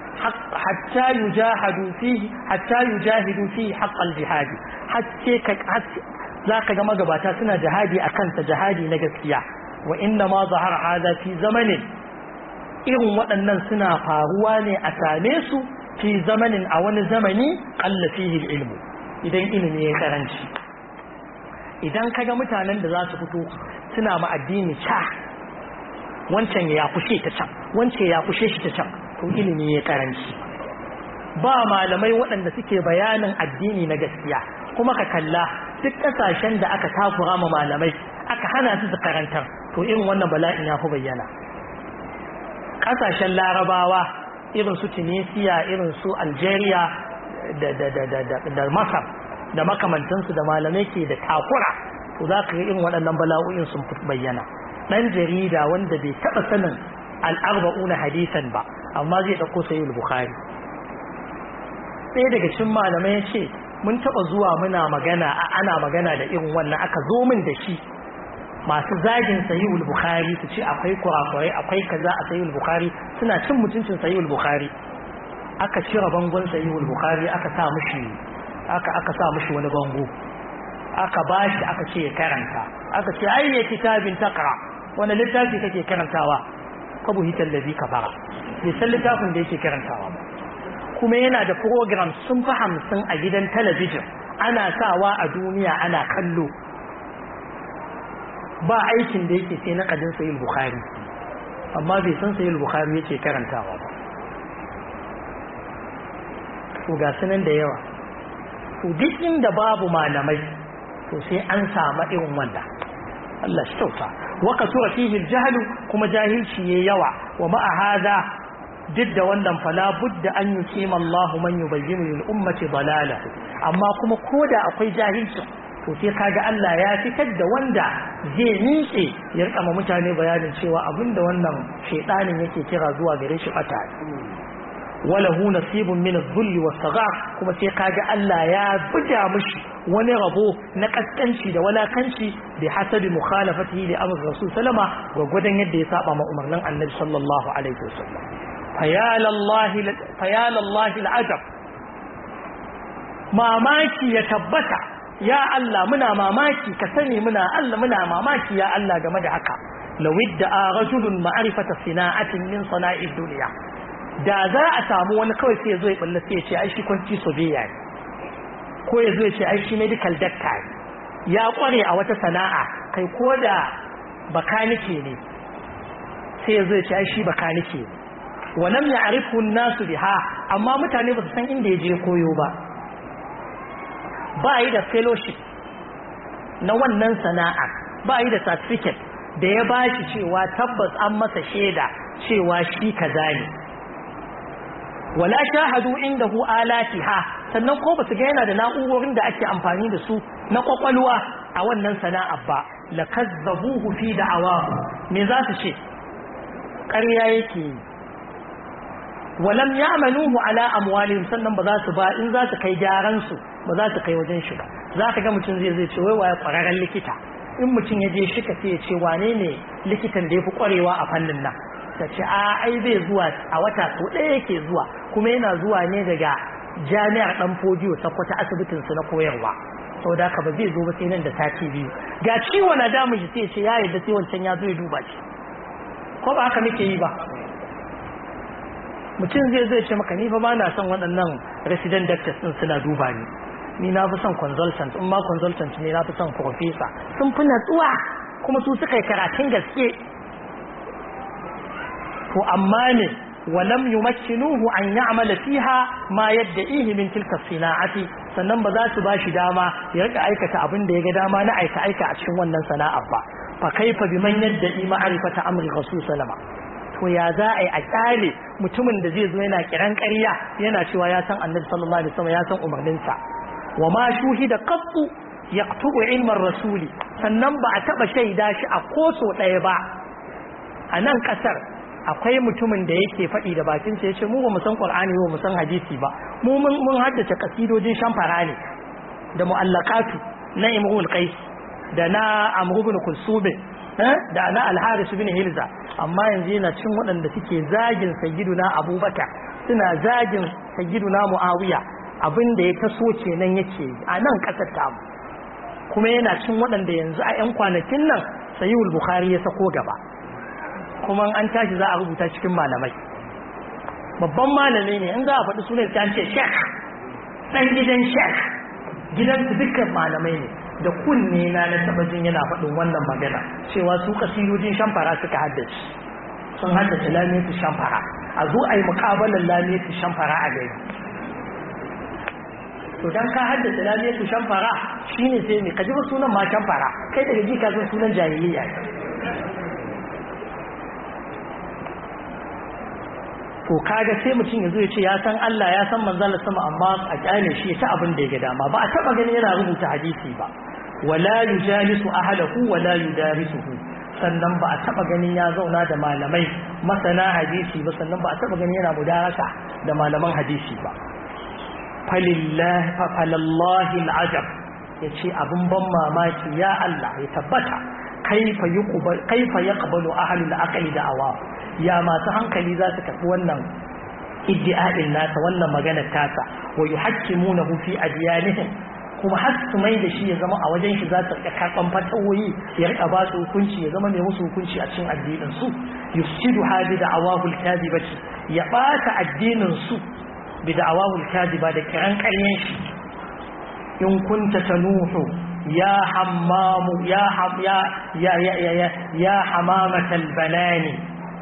haqqal jihadi zaka ga magabata suna jihadi akan sa jihadi na gaskiya wa inna ma zahara hada fi zamanin irin waɗannan suna faruwa ne a same su fi zamanin a wani zamani qalla fihi ilmu idan ilimi ya karanci idan kaga mutanen da za su fito suna ma addini wancan ya kushe ta can wancan ya kushe shi ta can to ilimi ya karanci ba malamai waɗanda suke bayanin addini na gaskiya kuma ka kalla duk ƙasashen da aka takura ma malamai aka hana su su karantar to irin wannan bala'in ya fi bayyana ƙasashen larabawa irin su tunisia irin su algeria da masar da makamantansu da malamai ke da takura to za ka ga irin waɗannan bala'o'in sun fi bayyana ɗan jarida wanda bai taɓa sanin al'arba'una hadisan ba amma zai ɗauko sayi bukhari ɗaya daga cikin malamai ya ce mun taɓa zuwa muna magana ana magana da irin wannan aka zo min da shi masu zagin sayi bukhari su ce akwai kurakurai akwai kaza a sayi bukhari suna cin mutuncin sayi bukhari aka cire bangon sayi bukhari aka sa mishi wani bango aka bashi aka ce ya karanta aka ce ayye kitabin taqra wani littafi kake karantawa kabu hital ladhi kafara bai san littafin da yake karantawa ba kuma yana da program sun fi 50 a gidan talabijin ana sawa a duniya ana kallo ba aikin da yake sai na kadin sahih bukhari amma bai san sahih bukhari yake karantawa ba to ga sunan da yawa to duk inda babu malamai to sai an samu irin wannan Allah shi tausa wa kasura fihi al-jahl kuma jahilci yayi yawa wa ma'a hada duk da wannan fala budda an yukima Allah man yubayyinu lil ummati dalalahu amma kuma koda akwai jahilci to sai kaga Allah ya fitar da wanda zai nitse ya rika mutane bayanin cewa abinda wannan shedanin yake kira zuwa gare shi bata walahu nasibun min adh-dhulli was-saghar kuma sai kaga Allah ya buja mishi wani rabo na kaskanci da walakanci bi hasabi mukhalafatihi li amr rasul sallama gwagwadan yadda ya saba ma umarnin annabi sallallahu alaihi wasallam fayalallahi al'ajab mamaki ya tabbata ya Allah muna mamaki ka sani muna mamaki ya Allah game da haka lawidda rajulun ma'rifata sina'atin min sana'id dunya da za a samu wani kawai sai yazo ya balla sai ya ce ai shi kwanci sobiya ne ko yazo ya ce ai shi medical doctor ya kware a wata sana'a kai ko da bakanike ne sai yazo ya ce ai shi bakanike ne walam ya'rifu an-nasu biha amma mutane ba su san inda yaje koyo ba ba yi da fellowship na wannan sana'a ba yi da certificate da ya bashi cewa tabbas an masa shaida cewa shi kaza ne wala shahadu indahu alatiha sannan ko basu ga yana da na'urorin da ake amfani da su na kwakwalwa a wannan sana'a ba lakazzabuhu fi da'awahu me za su ce ƙarya yake walam ya'manuhu ala amwalihim sannan ba za su ba in za su kai gyaran su ba za su kai wajen shi ba za ka ga mutum zai ce wai waye kwararren likita in mutum ya je shi ka sai ya ce wane ne likitan da yafi kwarewa a fannin nan ta ce ai zai zuwa a wata so ɗaya yake zuwa kuma yana zuwa ne daga jami'ar dan fodiyo sakwata asibitin su na koyarwa saboda haka ba zai zo ba sai nan da sati biyu ga ciwo na damu shi sai ya ce ya yarda sai wancan ya zo ya duba shi ko ba haka muke yi ba mutum zai ce maka ni fa ba na son waɗannan resident doctors din suna duba ni na fi son consultant in ma consultant ne na fi son professor sun fi natsuwa kuma su suka yi karatun gaske to amma ne walam yumakkinuhu an ya'mala fiha ma yad'ihi min tilka sina'ati sannan ba za su bashi dama ya rika aikata abin da ya ga dama na aika a cikin wannan sana'ar ba fa kaifa biman yad'i ma'rifata amri rasul sallama to ya za a yi a kyale mutumin da zai zo yana kiran ƙarya yana cewa ya san annabi sallallahu alaihi wasallam ya san umarninsa wa ma shuhida qattu yaqtubu ilman rasuli sannan ba a taba shaida shi a koso ɗaya ba a nan kasar akwai mutumin da yake faɗi da bakin sa yace mu ba mu san qur'ani ba mu san hadisi ba mu mun haddace kasidojin shamfara ne da mu'allaqatu na Imrul Qais da na Amr ibn Kulsum da na Al-Haris ibn Hilza amma yanzu yana cin waɗanda suke zagin sayyiduna Abubakar suna zagin sayyiduna Muawiya abinda ya taso kenan yake a nan kasar tamu kuma yana cin waɗanda yanzu a 'yan kwanakin nan Sahihul Bukhari ya sako gaba kuma an tashi za a rubuta cikin malamai babban malami ne in za a faɗi sunan sai an ce Sheikh dan gidan Sheikh gidan su dukkan malamai ne da kunne na taba jin yana faɗin wannan magana cewa su kasidojin shamfara suka haddace sun haddace lamiyatu shamfara a zo a yi muƙabalar lamiyatu shamfara a gari to dan ka haddace lamiyatu shamfara shine sai ne kaji ba sunan ma shamfara kai daga ji ka san sunan jahiliya to kaga sai mutum yazo ya ce ya san Allah ya san manzon sama amma a kyale shi ya ta abin da ya ga dama ba a taba gani yana rubuta hadisi ba wala yujalisu ahlahu wala yudarisuhu sannan ba a taba ganin ya zauna da malamai masana hadisi ba sannan ba a taba ganin yana mudarasa da malaman hadisi ba falallahi al'ajab yace abin ban mamaki ya Allah ya tabbata kaifa yaqbalu ahlul aqli da'awa ya masu hankali za su karbi wannan iddi'a'in nasa wannan maganar tasa wa yuhakkimunahu fi adyanihim kuma har su mai da shi ya zama a wajen shi za ta rika karban fatawoyi ya rika ba su hukunci ya zama mai musu hukunci a cikin addinin su yufsidu hadi da'awahu al-kadhibati ya bata addinin su bi da'awahu al-kadhiba da kiran ƙaryen shi in kunta tanuhu ya hammamu ya hamamatal banani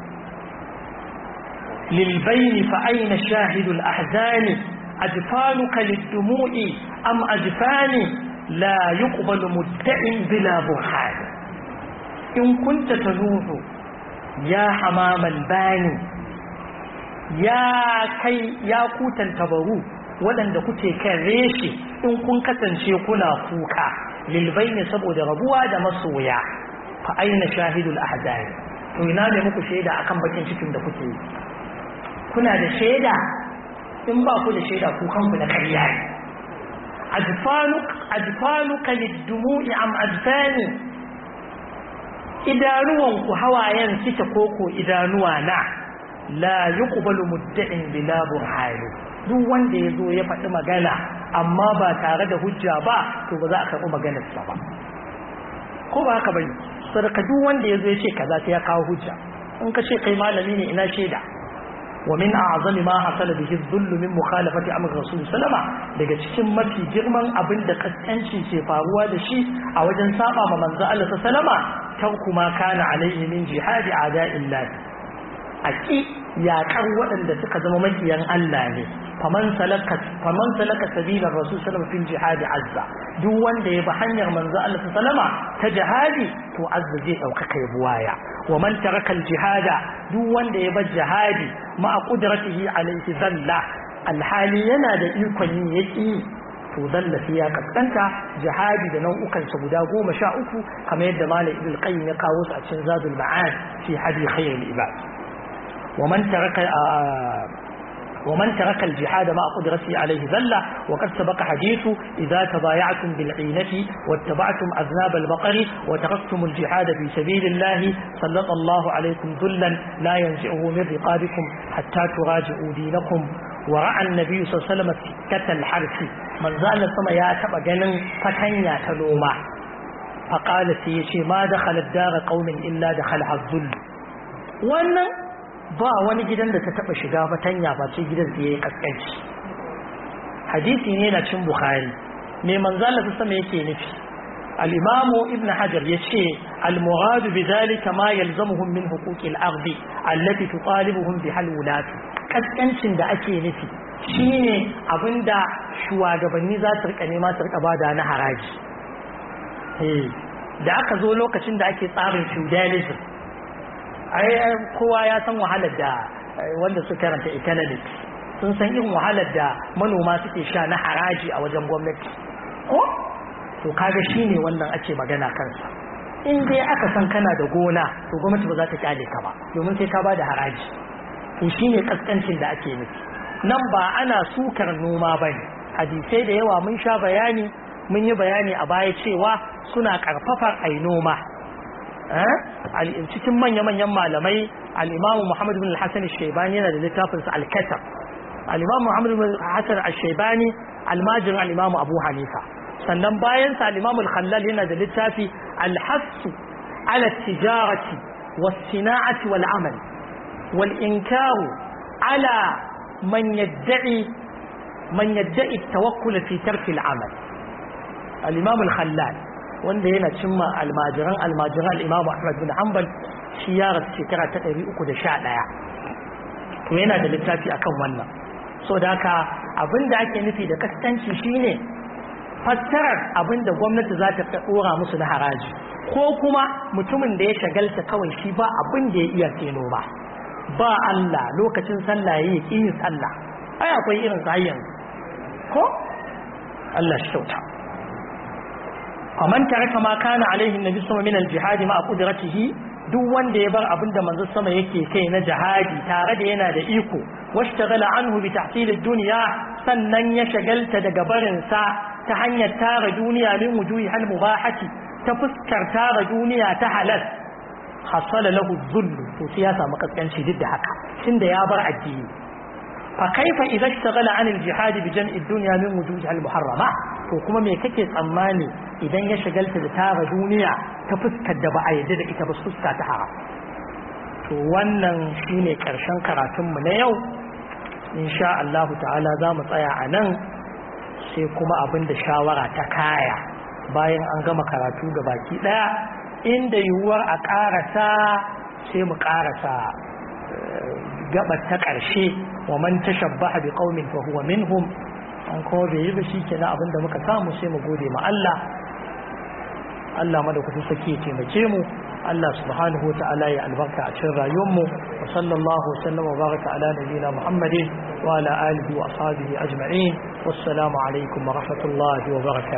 للبين فأين شاهد الأحزان أجفانك للدموع أم أجفان لا يقبل مدع بلا برهان إن كنت تنوح يا حمام الباني يا كوتا تبرو ولن دكتي كريشي إن كنت تنشي كنا كوكا للبين سبو دربوا دمسويا فأين شاهد الأحزان وينام يمكو شيدا أكم بكين شكم دكتي kuna da shaida in ba ku da shaida ku kanku na ƙarya ne ajfanuka lid-dumu'i am ajfani idanuwan ku hawayen suke koko idanuwa na la yuqbalu mudda'in bila burhani duk wanda yazo ya faɗi magana amma ba tare da hujja ba to ba za a karɓi maganar sa ba ko ba haka bane sadaka duk wanda yazo ya ce kaza sai ya kawo hujja in ka ce kai malami ne ina shaida ومن أعظم ما حصل به الذل من مخالفة أمر الرسول صلى الله عليه وسلم daga cikin mafi girman abin da kaskanci ke faruwa da shi a wajen saba ma manzo Allah sallama tarku ma kana alaihi min jihadi a'da'illah aki yaƙar waɗanda suka zama makiyan Allah ne faman salaka sabila rasul sallallahu alaihi jihadi azza duk wanda ya bi hanyar manzo Allah sallama ta jihadi to azza zai dauka kai buwaya wa man taraka al-jihada duk wanda ya bar jihadi ma qudratihi alayhi zalla alhali yana da ikon yin yaki to zalla sai ya kaskanta jihadi da nau'ukan sa guda 13 kamar yadda Malik Ibn Qayyim ya kawo su a cikin Zadul Ma'ad fi hadi khayr al-ibad ومن ترك الجهاد مع قدرته عليه ذلة وقد سبق حديث إذا تبايعتم بالعينة واتبعتم أذناب البقر وتركتم الجهاد في سبيل الله سلط الله عليكم ذلا لا ينزعه من رقابكم حتى تراجعوا دينكم ورأى النبي صلى الله عليه وسلم سكة الحرث من زال السماء ياتب جنن فتنيا تلوما فقال سيشي ما دخل الدار قوم إلا دخلها الذل وأن ba wani gidan da ta taba shiga fatanya ba sai gidan da yayi kaskanci hadisi ne na cin bukhari me manzo Allah sama yake nufi al-imam ibn hajar yace al-murad bidhalika ma yalzamuhum min huquqi al-ardi allati tutalibuhum biha al-wulat kaskancin da ake nufi shine abinda shugabanni za su rika nema su rika bada na haraji da aka zo lokacin da ake tsarin feudalism kowa ya san wahalar da wanda su karanta economics sun san irin wahalar da manoma suke sha na haraji a wajen gwamnati ko to kaga shine wannan ake magana kansa in dai aka san kana da gona to gwamnati ba za ta kyale ka ba domin sai ka ba da haraji to shine kaskancin da ake nufi nan ba ana sukar noma bane hadisai da yawa mun sha bayani mun yi bayani a baya cewa suna karfafar ai noma cikin manya-manyan malamai al-Imam Muhammad ibn al-Hasan al-Shaybani yana da littafin sa al-Kasab. al-Imam Muhammad ibn al-Hasan al-Shaybani almajirin al-Imam Abu Hanifa, sannan bayan sa al-Imam al-Khallal yana da littafi al-Hass ala at-tijarati was-sina'ati wal-amal wal-inkar ala man yad'i at-tawakkul fi tark al-amal. al-Imam al-Khallal wanda yana cimma almajiran al-Imam Ahmad bin Hanbal, shi ya rasu shekara ta 311, to yana da littafi akan wannan. So da haka abinda ake nufi da kaskanci shine fassarar abinda gwamnati za ta dora musu na haraji, ko kuma mutumin da ya shagalta kawai shi ba abin da ya iya tseno ba Allah lokacin sallah yayi kin sallah, ai akwai irin sayyan ko Allah shi kyauta. faman taraka ma kana alaihi annabi sallallahu min al-jihad ma qudratihi, duk wanda ya bar abinda manzo sama yake kai na jihadi tare da yana da iko, washtaghala anhu bi tahsil ad-dunya, sannan ya shagalta daga barin sa ta hanyar tara duniya min wujuhi hal mubahati, ta fuskar tara duniya ta halal, hasala lahu dhull, to sai ya samu kaskanci duk da haka tunda ya bar addini. fa kaifa idza ishtaghala an al-jihad bi jam'i ad-dunya min wujuhi hal muharrama, to kuma me kake tsammani idan ya shagalta da tara duniya ta fuskar da ba a yadda da ita ba, fuska ta haram. to wannan shine karshen karatunmu na yau, insha Allah ta'ala za mu tsaya a nan, sai kuma abin da shawara ta kaya bayan an gama karatu ga baki daya, inda yiwuwar a karasa sai mu karasa gabar ta karshe, wa man tashabbaha bi qaumin fa huwa minhum. an kuma bai yi ba shi kenan abinda muka samu sai mu gode ma Allah madaukakin sarki ya taimake mu, Allah subhanahu wa ta'ala ya albarka a cikin rayuwarmu. wa sallallahu wa sallama wa baraka ala nabiyyina Muhammadin wa ala alihi wa ashabihi ajma'in. wassalamu alaikum wa rahmatullahi wa barakatuh.